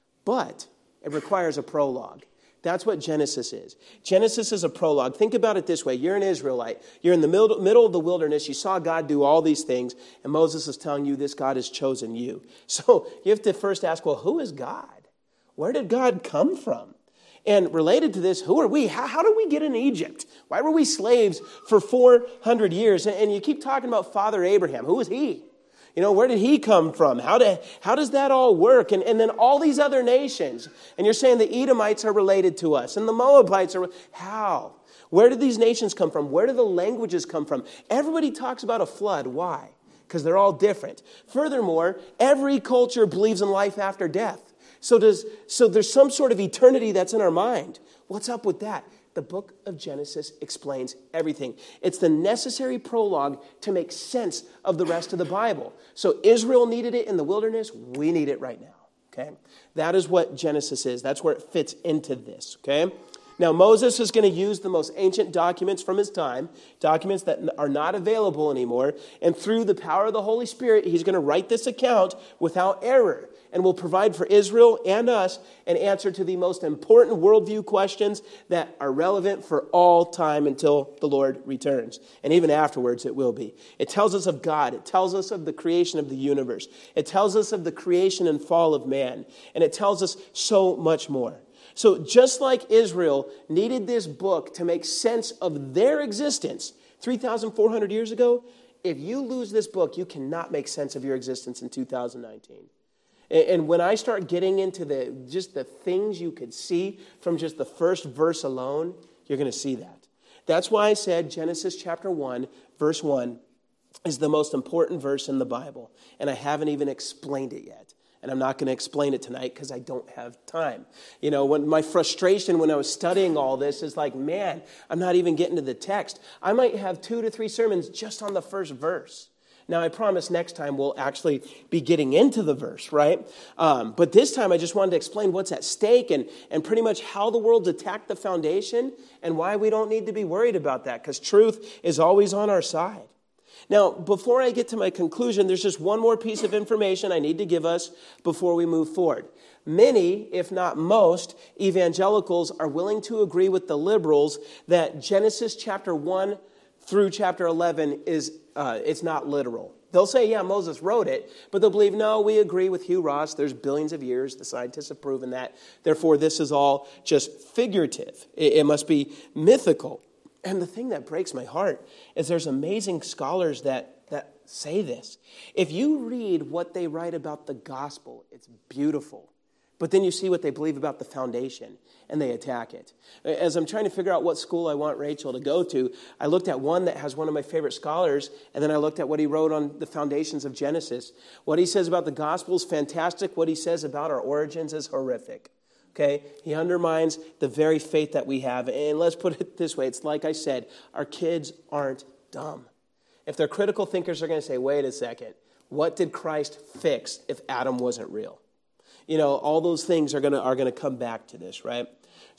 But it requires a prologue. That's what Genesis is. Genesis is a prologue. Think about it this way. You're an Israelite. You're in the middle of the wilderness. You saw God do all these things, and Moses is telling you this God has chosen you. So you have to first ask, well, who is God? Where did God come from? And related to this, who are we? How did we get in Egypt? Why were we slaves for 400 years? And you keep talking about Father Abraham. Who is he? Where did he come from? How does that all work? And then all these other nations. And you're saying the Edomites are related to us. And the Moabites are. How? Where did these nations come from? Where do the languages come from? Everybody talks about a flood. Why? Because they're all different. Furthermore, every culture believes in life after death. So there's some sort of eternity that's in our mind. What's up with that? the book of Genesis explains everything. It's the necessary prologue to make sense of the rest of the Bible. So Israel needed it in the wilderness. We need it right now. Okay? That is what Genesis is. That's where it fits into this. Okay? Now, Moses is going to use the most ancient documents from his time, documents that are not available anymore, and through the power of the Holy Spirit, he's going to write this account without error and will provide for Israel and us an answer to the most important worldview questions that are relevant for all time until the Lord returns. And even afterwards, it will be. It tells us of God. It tells us of the creation of the universe. It tells us of the creation and fall of man. And it tells us so much more. So just like Israel needed this book to make sense of their existence 3,400 years ago, if you lose this book, you cannot make sense of your existence in 2019. And when I start getting into just the things you could see from just the first verse alone, you're going to see that. That's why I said Genesis chapter 1, verse 1 is the most important verse in the Bible. And I haven't even explained it yet. And I'm not going to explain it tonight because I don't have time. You know, when my frustration when I was studying all this is like, man, I'm not even getting to the text. I might have 2 to 3 sermons just on the first verse. Now, I promise next time we'll actually be getting into the verse, right? But this time I just wanted to explain what's at stake and pretty much how the world's attacked the foundation and why we don't need to be worried about that because truth is always on our side. Now, before I get to my conclusion, there's just one more piece of information I need to give us before we move forward. Many, if not most, evangelicals are willing to agree with the liberals that Genesis chapter 1 through chapter 11 it's not literal. They'll say, yeah, Moses wrote it, but they'll believe, no, we agree with Hugh Ross. There's billions of years. The scientists have proven that. Therefore, this is all just figurative. It must be mythical. And the thing that breaks my heart is there's amazing scholars that say this. If you read what they write about the gospel, it's beautiful. But then you see what they believe about the foundation, and they attack it. As I'm trying to figure out what school I want Rachel to go to, I looked at one that has one of my favorite scholars, and then I looked at what he wrote on the foundations of Genesis. What he says about the gospel is fantastic. What he says about our origins is horrific. Okay, he undermines the very faith that we have. And let's put it this way. It's like I said, our kids aren't dumb. If they're critical thinkers, they're going to say, wait a second. What did Christ fix if Adam wasn't real? You know, all those things are going to come back to this, right?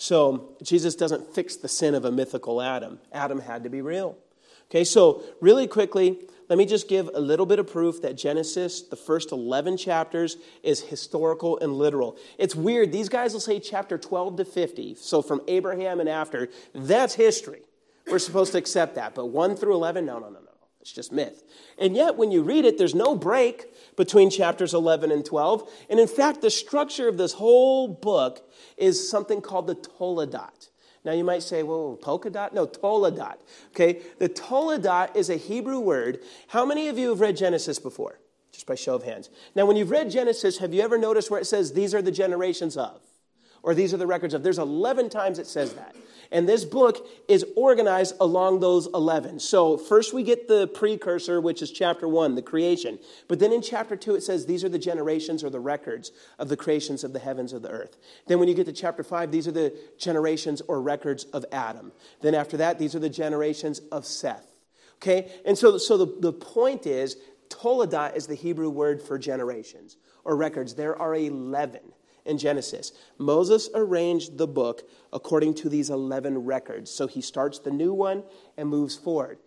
So Jesus doesn't fix the sin of a mythical Adam. Adam had to be real. Okay, so really quickly, let me just give a little bit of proof that Genesis, the first 11 chapters, is historical and literal. It's weird. These guys will say chapter 12 to 50. So from Abraham and after, that's history. We're supposed to accept that. But 1 through 11, no. It's just myth. And yet, when you read it, there's no break between chapters 11 and 12. And in fact, the structure of this whole book is something called the Toledot. Now, you might say, well, polka dot? No, Toledot. Okay, the Toledot is a Hebrew word. How many of you have read Genesis before? Just by show of hands. Now, when you've read Genesis, have you ever noticed where it says, these are the generations of? Or these are the records of? There's 11 times it says that. And this book is organized along those 11. So first we get the precursor, which is chapter 1, the creation. But then in chapter 2, it says these are the generations or the records of the creations of the heavens of the earth. Then when you get to chapter 5, these are the generations or records of Adam. Then after that, these are the generations of Seth. Okay? And so the point is, Toledot is the Hebrew word for generations or records. There are 11. In Genesis, Moses arranged the book according to these 11 records. So he starts the new one and moves forward.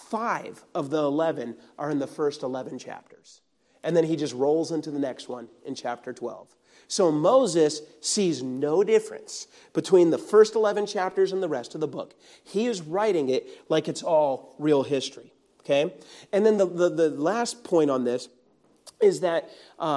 5 of the 11 are in the first 11 chapters. And then he just rolls into the next one in chapter 12. So Moses sees no difference between the first 11 chapters and the rest of the book. He is writing it like it's all real history. Okay? And then the last point on this is that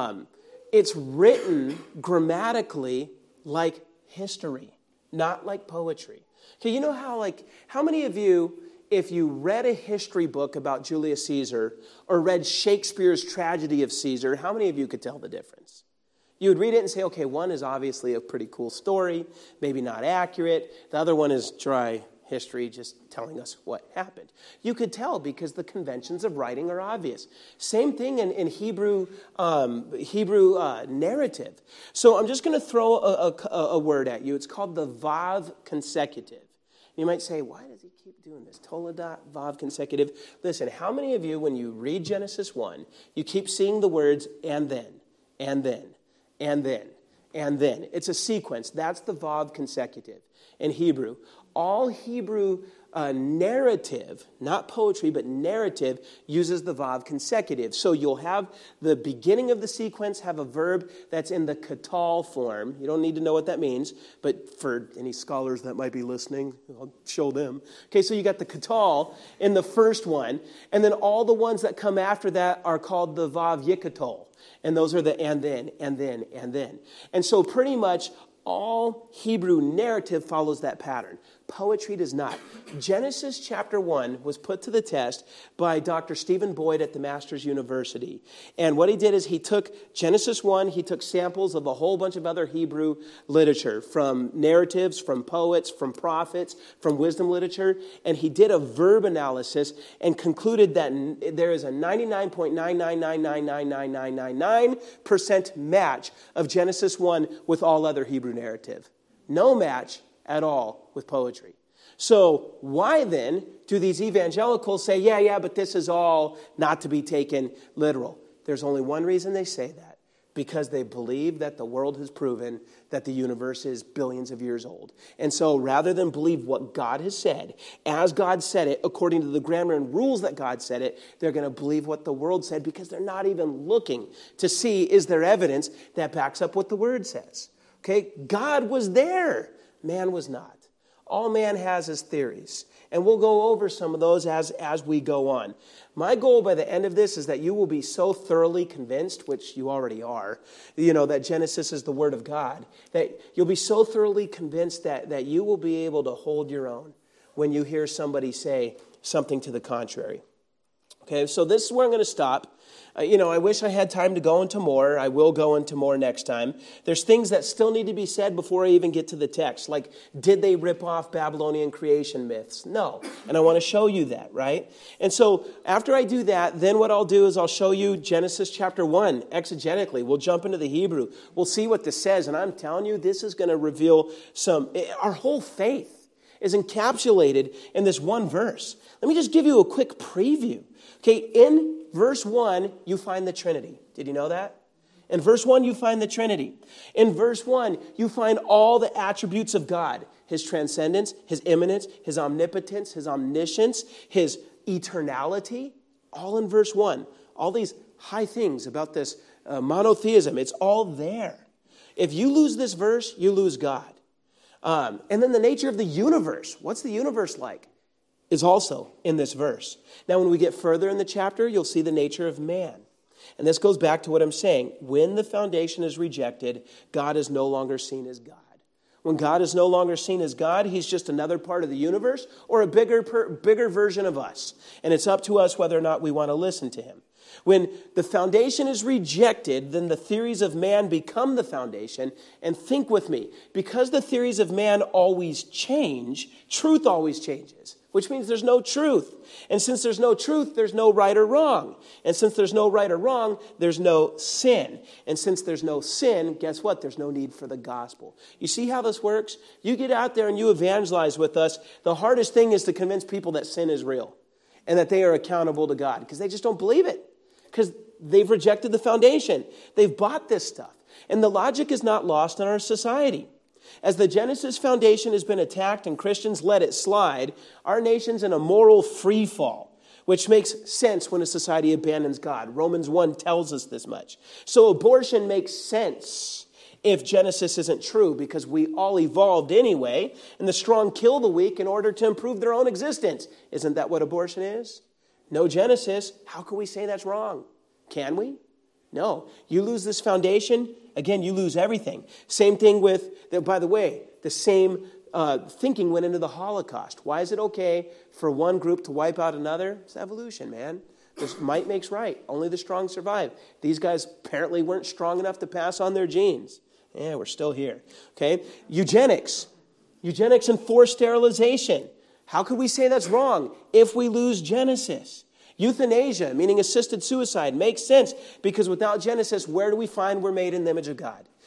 it's written grammatically like history, not like poetry. Okay, you know how many of you, if you read a history book about Julius Caesar or read Shakespeare's tragedy of Caesar, how many of you could tell the difference? You would read it and say, okay, one is obviously a pretty cool story, maybe not accurate. The other one is dry history, just telling us what happened. You could tell because the conventions of writing are obvious. Same thing in Hebrew narrative. So I'm just going to throw a word at you. It's called the Vav consecutive. You might say, why does he keep doing this? Toledat, vav, consecutive. Listen, how many of you, when you read Genesis 1, you keep seeing the words, and then, and then, and then, and then? It's a sequence. That's the vav consecutive in Hebrew. All Hebrew narrative, not poetry, but narrative, uses the vav consecutive. So you'll have the beginning of the sequence have a verb that's in the katal form. You don't need to know what that means, but for any scholars that might be listening, I'll show them. Okay, so you got the katal in the first one, and then all the ones that come after that are called the vav yikatol. And those are the and then, and then, and then. And so pretty much all Hebrew narrative follows that pattern. Poetry does not. Genesis chapter 1 was put to the test by Dr. Stephen Boyd at the Masters University. And what he did is he took Genesis 1, he took samples of a whole bunch of other Hebrew literature, from narratives, from poets, from prophets, from wisdom literature, and he did a verb analysis and concluded that there is a 99.9999999% match of Genesis 1 with all other Hebrew narrative. No match at all with poetry. So why then do these evangelicals say, yeah, but this is all not to be taken literal? There's only one reason they say that. Because they believe that the world has proven that the universe is billions of years old. And so rather than believe what God has said, as God said it, according to the grammar and rules that God said it, they're going to believe what the world said because they're not even looking to see, is there evidence that backs up what the word says? Okay, God was there. Man was not. All man has is theories. And we'll go over some of those as we go on. My goal by the end of this is that you will be so thoroughly convinced, which you already are, that Genesis is the Word of God, that you'll be so thoroughly convinced that you will be able to hold your own when you hear somebody say something to the contrary. Okay, so this is where I'm going to stop. I wish I had time to go into more. I will go into more next time. There's things that still need to be said before I even get to the text. Like, did they rip off Babylonian creation myths? No. And I want to show you that, right? And so after I do that, then what I'll do is I'll show you Genesis chapter 1 exegetically. We'll jump into the Hebrew. We'll see what this says. And I'm telling you, this is going to reveal our whole faith is encapsulated in this one verse. Let me just give you a quick preview. Okay, in verse 1, you find the Trinity. Did you know that? In verse 1, you find the Trinity. In verse 1, you find all the attributes of God. His transcendence, His immanence, His omnipotence, His omniscience, His eternality. All in verse 1. All these high things about this monotheism. It's all there. If you lose this verse, you lose God. And then the nature of the universe. What's the universe like? Is also in this verse. Now, when we get further in the chapter, you'll see the nature of man. And this goes back to what I'm saying. When the foundation is rejected, God is no longer seen as God. When God is no longer seen as God, He's just another part of the universe or a bigger version of us. And it's up to us whether or not we want to listen to Him. When the foundation is rejected, then the theories of man become the foundation. And think with me, because the theories of man always change, truth always changes, which means there's no truth. And since there's no truth, there's no right or wrong. And since there's no right or wrong, there's no sin. And since there's no sin, guess what? There's no need for the gospel. You see how this works? You get out there and you evangelize with us. The hardest thing is to convince people that sin is real and that they are accountable to God because they just don't believe it. Because they've rejected the foundation. They've bought this stuff. And the logic is not lost in our society. As the Genesis foundation has been attacked and Christians let it slide, our nation's in a moral free fall, which makes sense when a society abandons God. Romans 1 tells us this much. So abortion makes sense if Genesis isn't true, because we all evolved anyway, and the strong kill the weak in order to improve their own existence. Isn't that what abortion is? No Genesis. How can we say that's wrong? Can we? No. You lose this foundation, again, you lose everything. Same thing with, by the way, the same thinking went into the Holocaust. Why is it okay for one group to wipe out another? It's evolution, man. This might makes right. Only the strong survive. These guys apparently weren't strong enough to pass on their genes. Yeah, we're still here. Okay? Eugenics. Eugenics and forced sterilization. How could we say that's wrong if we lose Genesis? Euthanasia, meaning assisted suicide, makes sense because without Genesis, where do we find we're made in the image of God?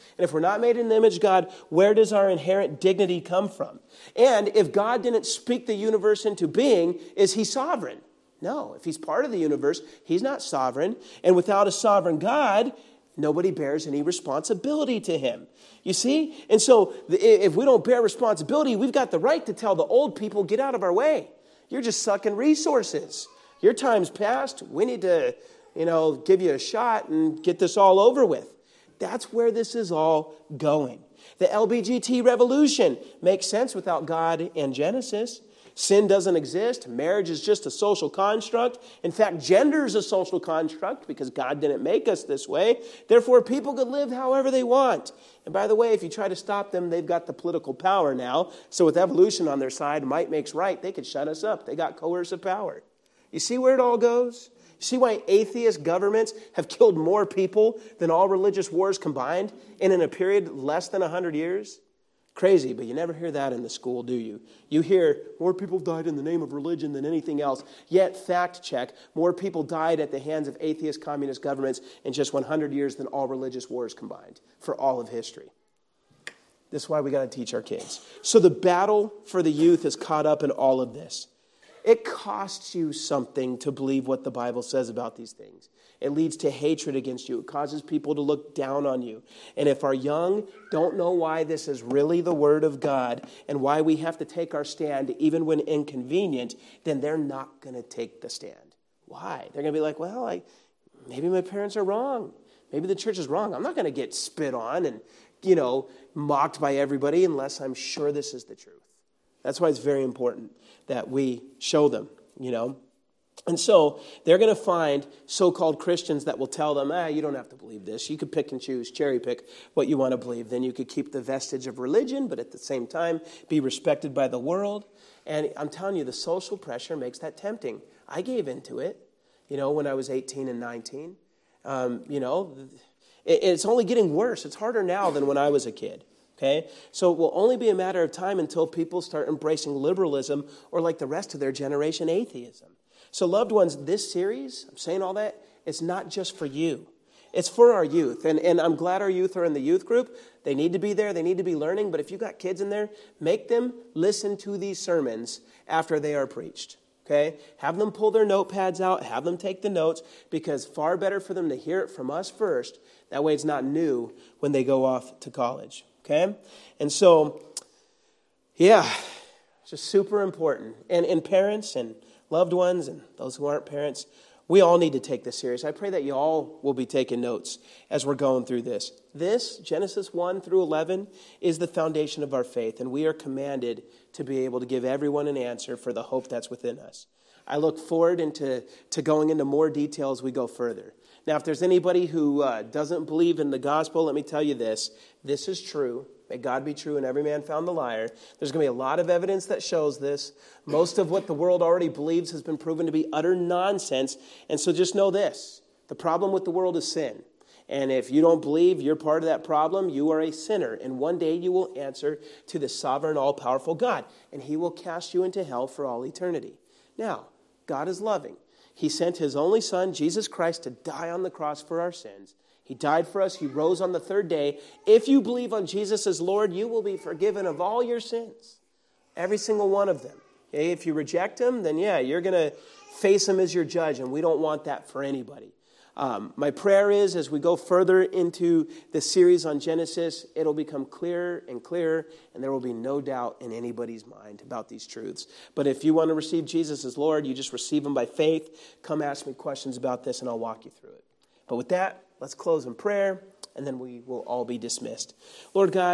And if we're not made in the image of God, where does our inherent dignity come from? And if God didn't speak the universe into being, is he sovereign? No. If he's part of the universe, he's not sovereign. And without a sovereign God, nobody bears any responsibility to him. You see? And so if we don't bear responsibility, we've got the right to tell the old people, get out of our way. You're just sucking resources. Your time's past. We need to, give you a shot and get this all over with. That's where this is all going. The LBGT revolution makes sense without God and Genesis. Sin doesn't exist. Marriage is just a social construct. In fact, gender is a social construct because God didn't make us this way. Therefore, people could live however they want. And by the way, if you try to stop them, they've got the political power now. So with evolution on their side, might makes right. They could shut us up. They got coercive power. You see where it all goes? You see why atheist governments have killed more people than all religious wars combined and in a period less than 100 years? Crazy, but you never hear that in the school, do you? You hear more people died in the name of religion than anything else. Yet, fact check, more people died at the hands of atheist communist governments in just 100 years than all religious wars combined for all of history. That's why we got to teach our kids. So the battle for the youth is caught up in all of this. It costs you something to believe what the Bible says about these things. It leads to hatred against you. It causes people to look down on you. And if our young don't know why this is really the Word of God and why we have to take our stand even when inconvenient, then they're not going to take the stand. Why? They're going to be like, well, maybe my parents are wrong. Maybe the church is wrong. I'm not going to get spit on and, mocked by everybody unless I'm sure this is the truth. That's why it's very important that we show them, And so they're going to find so-called Christians that will tell them, you don't have to believe this. You could pick and choose, cherry pick what you want to believe. Then you could keep the vestige of religion, but at the same time be respected by the world. And I'm telling you, the social pressure makes that tempting. I gave into it, when I was 18 and 19. It's only getting worse. It's harder now than when I was a kid. Okay? So it will only be a matter of time until people start embracing liberalism or, like the rest of their generation, atheism. So loved ones, this series, I'm saying all that, it's not just for you. It's for our youth. And I'm glad our youth are in the youth group. They need to be there. They need to be learning. But if you've got kids in there, make them listen to these sermons after they are preached. Okay? Have them pull their notepads out. Have them take the notes, because far better for them to hear it from us first. That way it's not new when they go off to college. Okay? And so, it's just super important. And parents and loved ones and those who aren't parents, we all need to take this serious. I pray that you all will be taking notes as we're going through this. This, Genesis 1 through 11, is the foundation of our faith, and we are commanded to be able to give everyone an answer for the hope that's within us. I look forward to going into more detail as we go further. Now, if there's anybody who doesn't believe in the gospel, let me tell you this. This is true. May God be true and every man found the liar. There's going to be a lot of evidence that shows this. Most of what the world already believes has been proven to be utter nonsense. And so just know this. The problem with the world is sin. And if you don't believe you're part of that problem, you are a sinner. And one day you will answer to the sovereign, all-powerful God. And he will cast you into hell for all eternity. Now, God is loving. He sent his only son, Jesus Christ, to die on the cross for our sins. He died for us. He rose on the third day. If you believe on Jesus as Lord, you will be forgiven of all your sins. Every single one of them. Okay? If you reject him, then you're going to face him as your judge, and we don't want that for anybody. My prayer is, as we go further into the series on Genesis, it'll become clearer and clearer, and there will be no doubt in anybody's mind about these truths. But if you want to receive Jesus as Lord, you just receive him by faith. Come ask me questions about this, and I'll walk you through it. But with that, let's close in prayer, and then we will all be dismissed. Lord God,